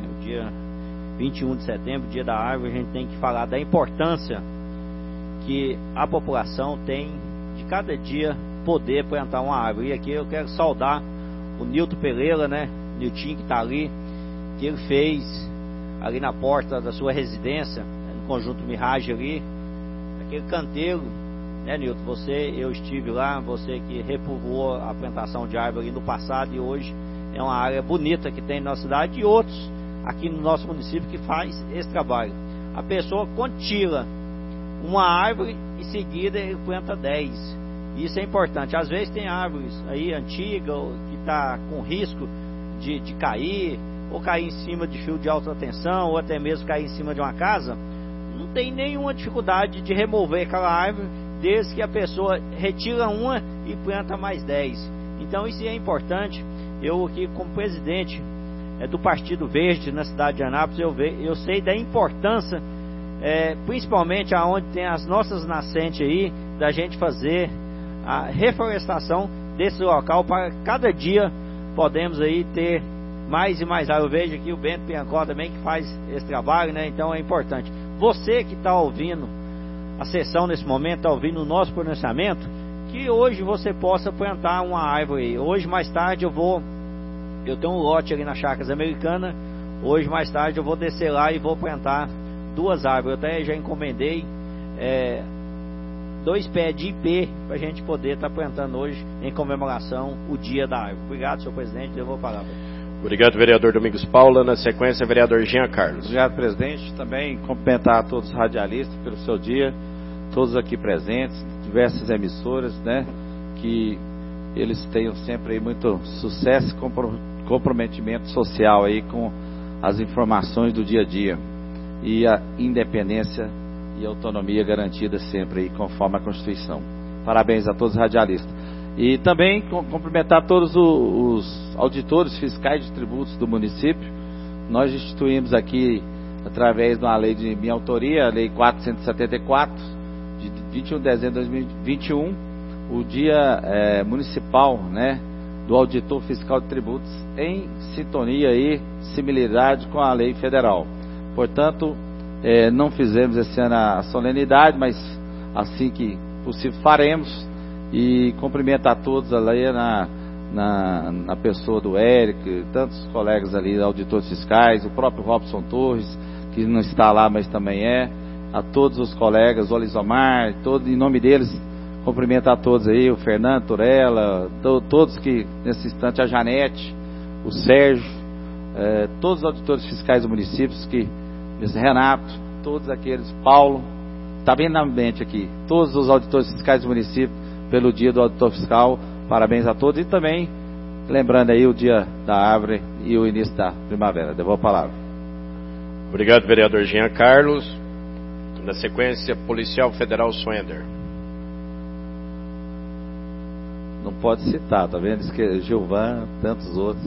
21 de setembro, dia da árvore, a gente tem que falar da importância que a população tem de cada dia poder plantar uma árvore. E aqui eu quero saudar o Nilton Pereira, Niltinho, que está ali, que ele fez ali na porta da sua residência, no Conjunto Mirage ali, aquele canteiro, Nilton, eu estive lá, você que repovoou a plantação de árvore ali no passado, e hoje é uma área bonita que tem na nossa cidade, e outros aqui no nosso município que faz esse trabalho. A pessoa, quando tira uma árvore, em seguida ele planta 10. Isso é importante. Às vezes tem árvores aí antigas que está com risco de cair, ou cair em cima de fio de alta tensão, ou até mesmo cair em cima de uma casa. Não tem nenhuma dificuldade de remover aquela árvore, desde que a pessoa retira uma e planta mais 10. Então isso é importante. Eu aqui, como presidente do Partido Verde na cidade de Anápolis, eu sei da importância, principalmente aonde tem as nossas nascentes aí, da gente fazer a reflorestação desse local, para cada dia podemos aí ter mais e mais árvores. Eu vejo aqui o Bento Piancó também, que faz esse trabalho, então é importante. Você que está ouvindo a sessão nesse momento, está ouvindo o nosso pronunciamento, que hoje você possa plantar uma árvore aí. Hoje mais tarde eu tenho um lote ali na Chácaras Americana, hoje mais tarde eu vou descer lá e vou plantar 2 árvores. Eu até já encomendei 2 pés de IP para a gente poder estar plantando hoje em comemoração o dia da árvore. Obrigado, senhor presidente, eu vou parar. Obrigado, vereador Domingos Paula. Na sequência, vereador Jean Carlos. Obrigado, presidente. Também cumprimentar a todos os radialistas pelo seu dia, todos aqui presentes, diversas emissoras, que eles tenham sempre aí muito sucesso e comprometimento social aí com as informações do dia a dia e a independência e autonomia garantida sempre aí, conforme a Constituição. Parabéns a todos os radialistas. E também cumprimentar todos os auditores fiscais de tributos do município. Nós instituímos aqui, através de uma lei de minha autoria, a Lei 474, de 21 de dezembro de 2021, o Dia Municipal, do Auditor Fiscal de Tributos, em sintonia e similaridade com a lei federal. Portanto, não fizemos esse ano a solenidade, mas assim que possível faremos. E cumprimento a todos ali na pessoa do Érico, tantos colegas ali, auditores fiscais, o próprio Robson Torres, que não está lá, mas também a todos os colegas, o Olisomar, em nome deles, cumprimento a todos aí, o Fernando Turella, todos que nesse instante, a Janete, o Sérgio, todos os auditores fiscais do município, Renato, todos aqueles, Paulo, está bem na mente aqui, todos os auditores fiscais do município, pelo dia do auditor fiscal, parabéns a todos, e também lembrando aí o dia da árvore e o início da primavera. Devolvo a palavra. Obrigado, vereador Jean Carlos. Na sequência, policial federal Swender. Não pode citar, tá vendo? Diz que Gilvan, tantos outros.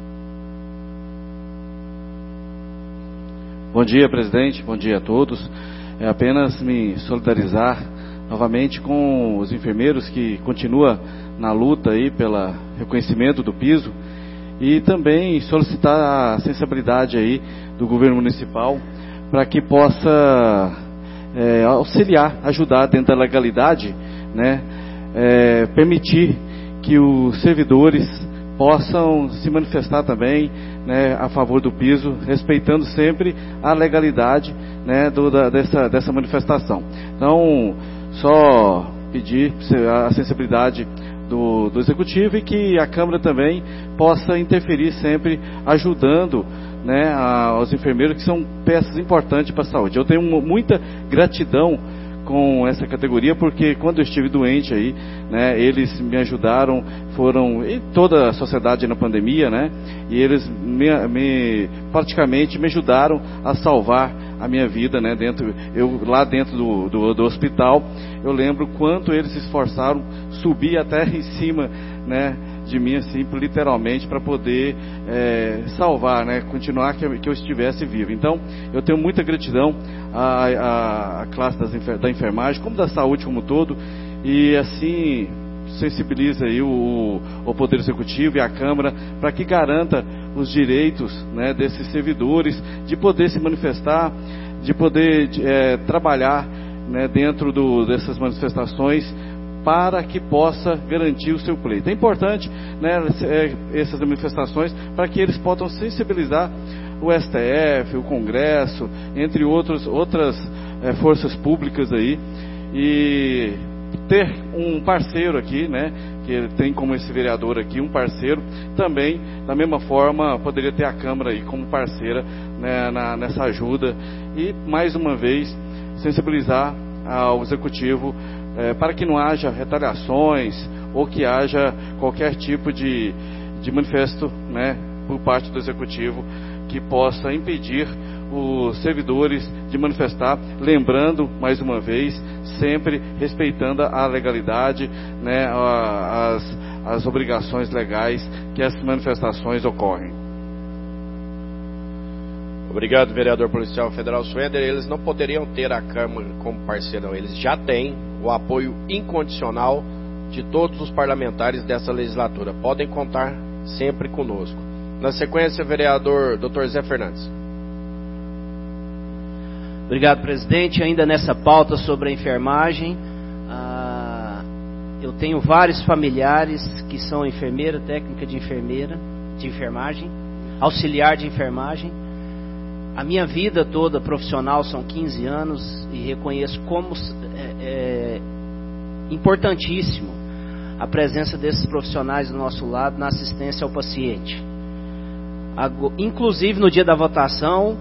Bom dia, presidente, bom dia a todos. É apenas me solidarizar novamente com os enfermeiros que continuam na luta aí pelo reconhecimento do piso, e também solicitar a sensibilidade aí do governo municipal para que possa auxiliar, ajudar dentro da legalidade, permitir que os servidores possam se manifestar também, né, a favor do piso, respeitando sempre a legalidade, né, dessa manifestação. Então, só pedir a sensibilidade do Executivo e que a Câmara também possa interferir sempre, ajudando, né, aos enfermeiros, que são peças importantes para a saúde. Eu tenho muita gratidão com essa categoria, porque quando eu estive doente aí, né, eles me ajudaram, e toda a sociedade na pandemia, né, e eles praticamente me ajudaram a salvar a minha vida, né, lá dentro do hospital. Eu lembro quanto eles se esforçaram, subir até em cima, né, de mim, assim, literalmente, para poder salvar, né, continuar que eu estivesse vivo. Então, eu tenho muita gratidão à classe da enfermagem, como da saúde como um todo, e assim sensibiliza aí o Poder Executivo e a Câmara para que garanta os direitos, né, desses servidores de poder se manifestar, de poder trabalhar, né, dentro dessas manifestações, para que possa garantir o seu pleito. É importante, né, essas manifestações, para que eles possam sensibilizar o STF, o Congresso, entre outras forças públicas aí, e ter um parceiro aqui, né, que tem como esse vereador aqui um parceiro, também, da mesma forma, poderia ter a Câmara aí como parceira, né, nessa ajuda, e mais uma vez sensibilizar ao Executivo para que não haja retaliações ou que haja qualquer tipo de manifesto, né, por parte do Executivo que possa impedir os servidores de manifestar, lembrando, mais uma vez, sempre respeitando a legalidade, né, as obrigações legais que as manifestações ocorrem. Obrigado, vereador policial federal Sueder. Eles não poderiam ter a Câmara como parceiro, eles já têm o apoio incondicional de todos os parlamentares dessa legislatura. Podem contar sempre conosco. Na sequência, vereador Dr. Zé Fernandes. Obrigado, presidente. Ainda nessa pauta sobre a enfermagem, eu tenho vários familiares que são enfermeira, técnica de enfermagem, auxiliar de enfermagem. A minha vida toda profissional são 15 anos e reconheço como é importantíssimo a presença desses profissionais do nosso lado na assistência ao paciente. Inclusive no dia da votação,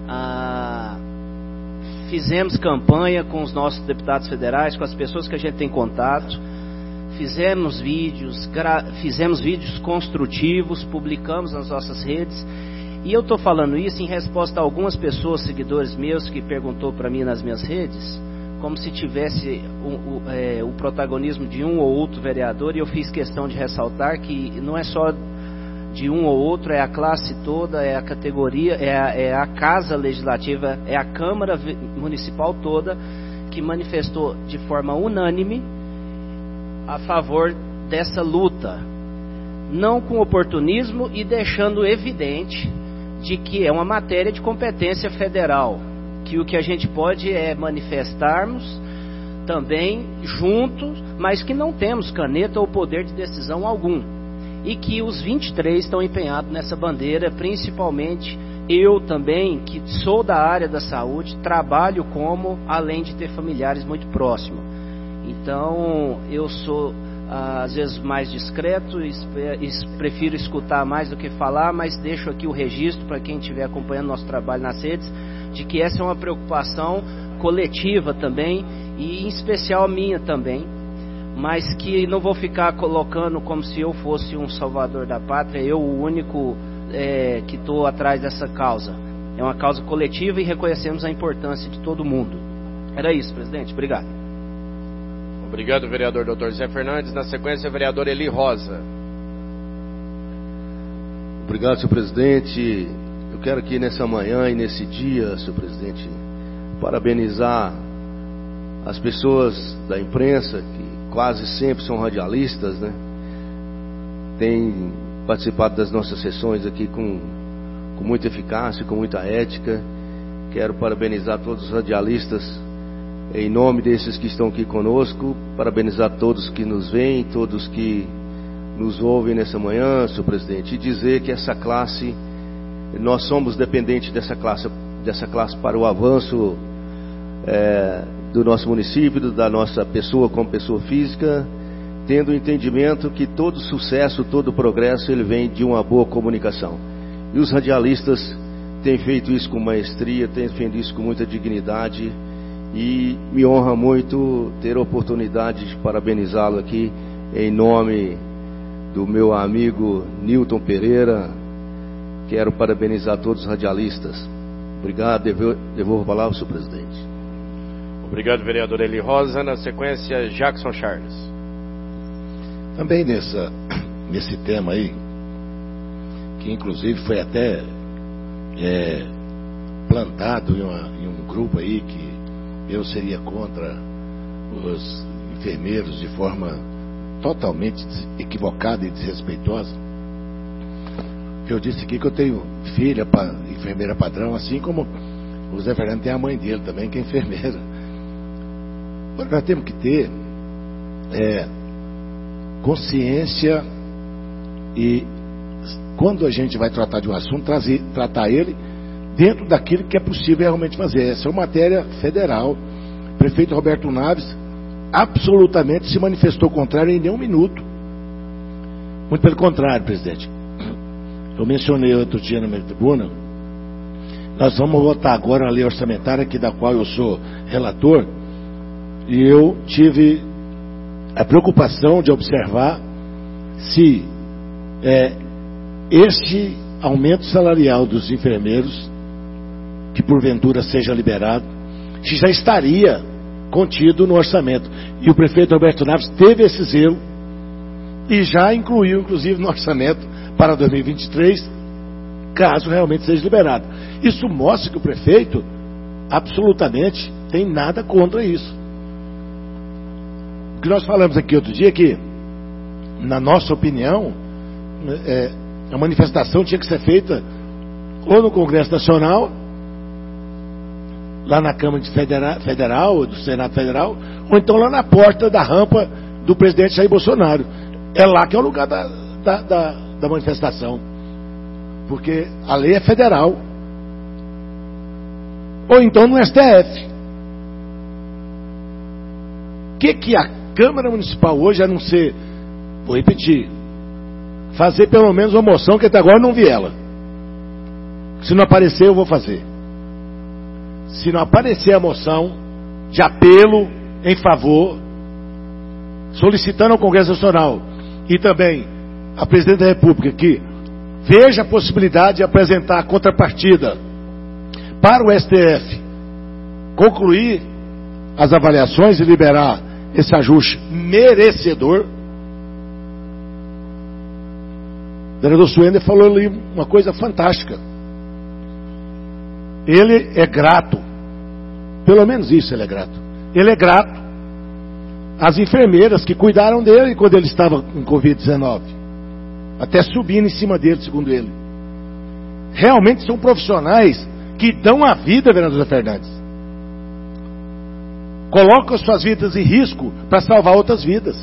fizemos campanha com os nossos deputados federais, com as pessoas que a gente tem contato, fizemos vídeos construtivos, publicamos nas nossas redes. E eu estou falando isso em resposta a algumas pessoas, seguidores meus, que perguntou para mim nas minhas redes, como se tivesse o protagonismo de um ou outro vereador, e eu fiz questão de ressaltar que não é só de um ou outro, é a classe toda, é a categoria, é a Casa Legislativa, é a Câmara Municipal toda, que manifestou de forma unânime a favor dessa luta, não com oportunismo e deixando evidente de que é uma matéria de competência federal, que o que a gente pode é manifestarmos também juntos, mas que não temos caneta ou poder de decisão algum, e que os 23 estão empenhados nessa bandeira, principalmente eu também, que sou da área da saúde, trabalho além de ter familiares muito próximos. Então, eu sou às vezes mais discreto, prefiro escutar mais do que falar, mas deixo aqui o registro para quem estiver acompanhando nosso trabalho nas redes, de que essa é uma preocupação coletiva também, e em especial a minha também, mas que não vou ficar colocando como se eu fosse um salvador da pátria, eu o único que estou atrás dessa causa. É uma causa coletiva e reconhecemos a importância de todo mundo. Era isso, presidente. Obrigado. Obrigado, vereador Dr. Zé Fernandes. Na sequência, vereador Eli Rosa. Obrigado, senhor presidente. Eu quero aqui nessa manhã e nesse dia, senhor presidente, parabenizar as pessoas da imprensa, que quase sempre são radialistas, né? Têm participado das nossas sessões aqui com muita eficácia, com muita ética. Quero parabenizar todos os radialistas em nome desses que estão aqui conosco, parabenizar todos que nos veem, todos que nos ouvem nessa manhã, senhor presidente, e dizer que essa classe, nós somos dependentes dessa classe para o avanço do nosso município, da nossa pessoa como pessoa física, tendo o entendimento que todo sucesso, todo progresso, ele vem de uma boa comunicação. E os radialistas têm feito isso com maestria, têm feito isso com muita dignidade, e me honra muito ter a oportunidade de parabenizá-lo aqui em nome do meu amigo Nilton Pereira. Quero parabenizar todos os radialistas. Obrigado, devolvo a palavra ao senhor presidente. Obrigado, vereador Eli Rosa. Na sequência, Jackson Charles. Também nesse tema aí, que inclusive foi até plantado em um grupo aí, que eu seria contra os enfermeiros de forma totalmente equivocada e desrespeitosa. Eu disse aqui que eu tenho filha, enfermeira padrão, assim como o Zé Fernando tem a mãe dele também, que é enfermeira. Agora nós temos que ter consciência, e quando a gente vai tratar de um assunto, tratar ele dentro daquilo que é possível realmente fazer. Essa é uma matéria federal. O prefeito Roberto Naves absolutamente se manifestou contrário em nenhum minuto. Muito pelo contrário, presidente. Eu mencionei outro dia na minha tribuna, nós vamos votar agora a lei orçamentária, aqui da qual eu sou relator, e eu tive a preocupação de observar se este aumento salarial dos enfermeiros, que porventura seja liberado, se já estaria contido no orçamento. E o prefeito Roberto Naves teve esse zelo e já incluiu, inclusive, no orçamento para 2023, caso realmente seja liberado. Isso mostra que o prefeito absolutamente tem nada contra isso. O que nós falamos aqui outro dia é que, na nossa opinião, a manifestação tinha que ser feita ou no Congresso Nacional, lá na Câmara Federal, ou do Senado Federal, ou então lá na porta da rampa do presidente Jair Bolsonaro. É lá que é o lugar da manifestação, porque a lei é federal. Ou então no STF. O que a Câmara Municipal hoje, a não ser, vou repetir, fazer pelo menos uma moção, que até agora não vi ela. Se não aparecer, eu vou fazer. Se não aparecer a moção de apelo em favor, solicitando ao Congresso Nacional e também a Presidente da República que veja a possibilidade de apresentar a contrapartida para o STF concluir as avaliações e liberar esse ajuste merecedor. O vereador Suender falou ali uma coisa fantástica. Ele é grato, pelo menos isso ele é grato. Ele é grato às enfermeiras que cuidaram dele quando ele estava com Covid-19, até subindo em cima dele, segundo ele. Realmente são profissionais que dão a vida, vereador Fernandes. Colocam suas vidas em risco para salvar outras vidas.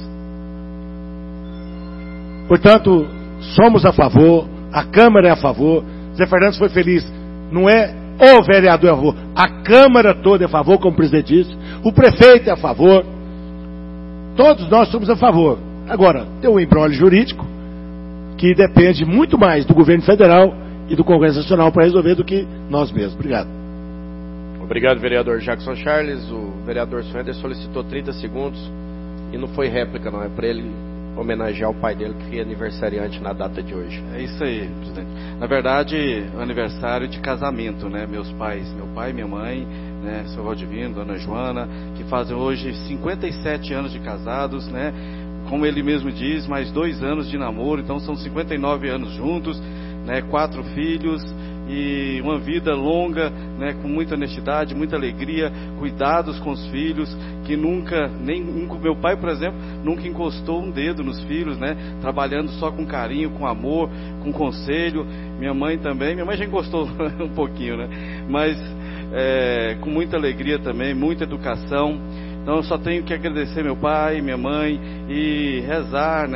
Portanto, somos a favor, a Câmara é a favor. Zé Fernandes foi feliz. Não é o vereador é a favor, a Câmara toda é a favor, como o presidente disse. O prefeito é a favor. Todos nós somos a favor. Agora, tem um imbróglio jurídico que depende muito mais do governo federal e do Congresso Nacional para resolver do que nós mesmos. Obrigado. Obrigado, vereador Jackson Charles. O vereador Suender solicitou 30 segundos e não foi réplica, não. É para ele homenagear o pai dele, que é aniversariante na data de hoje. É isso aí, presidente. Na verdade, é o aniversário de casamento, né? Meus pais, meu pai e minha mãe, né? Seu Valdivino, dona Joana, que fazem hoje 57 anos de casados, né? Como ele mesmo diz, mais 2 anos de namoro, então são 59 anos juntos, né? 4 filhos e uma vida longa, né? Com muita honestidade, muita alegria, cuidados com os filhos, que nunca, meu pai, por exemplo, nunca encostou um dedo nos filhos, né? Trabalhando só com carinho, com amor, com conselho. Minha mãe também, minha mãe já encostou um pouquinho, né? Mas com muita alegria também, muita educação. Então eu só tenho que agradecer meu pai, minha mãe e rezar, né,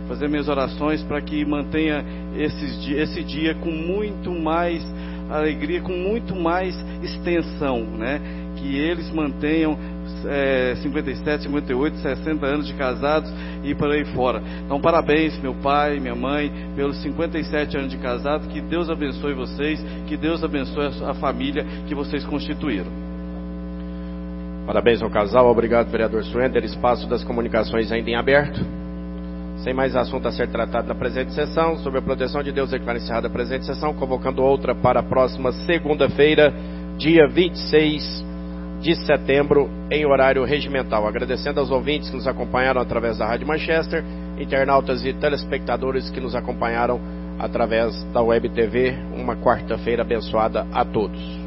fazer minhas orações para que mantenha esse dia com muito mais alegria, com muito mais extensão, né? Que eles mantenham 57, 58, 60 anos de casados e por aí fora. Então, parabéns, meu pai, minha mãe, pelos 57 anos de casado. Que Deus abençoe vocês, que Deus abençoe a família que vocês constituíram. Parabéns ao casal. Obrigado, vereador Suender. Espaço das comunicações ainda em aberto. Sem mais assunto a ser tratado na presente sessão, sob a proteção de Deus, declaro encerrada a presente sessão, convocando outra para a próxima segunda-feira, dia 26 de setembro, em horário regimental. Agradecendo aos ouvintes que nos acompanharam através da Rádio Manchester, internautas e telespectadores que nos acompanharam através da Web TV. Uma quarta-feira abençoada a todos.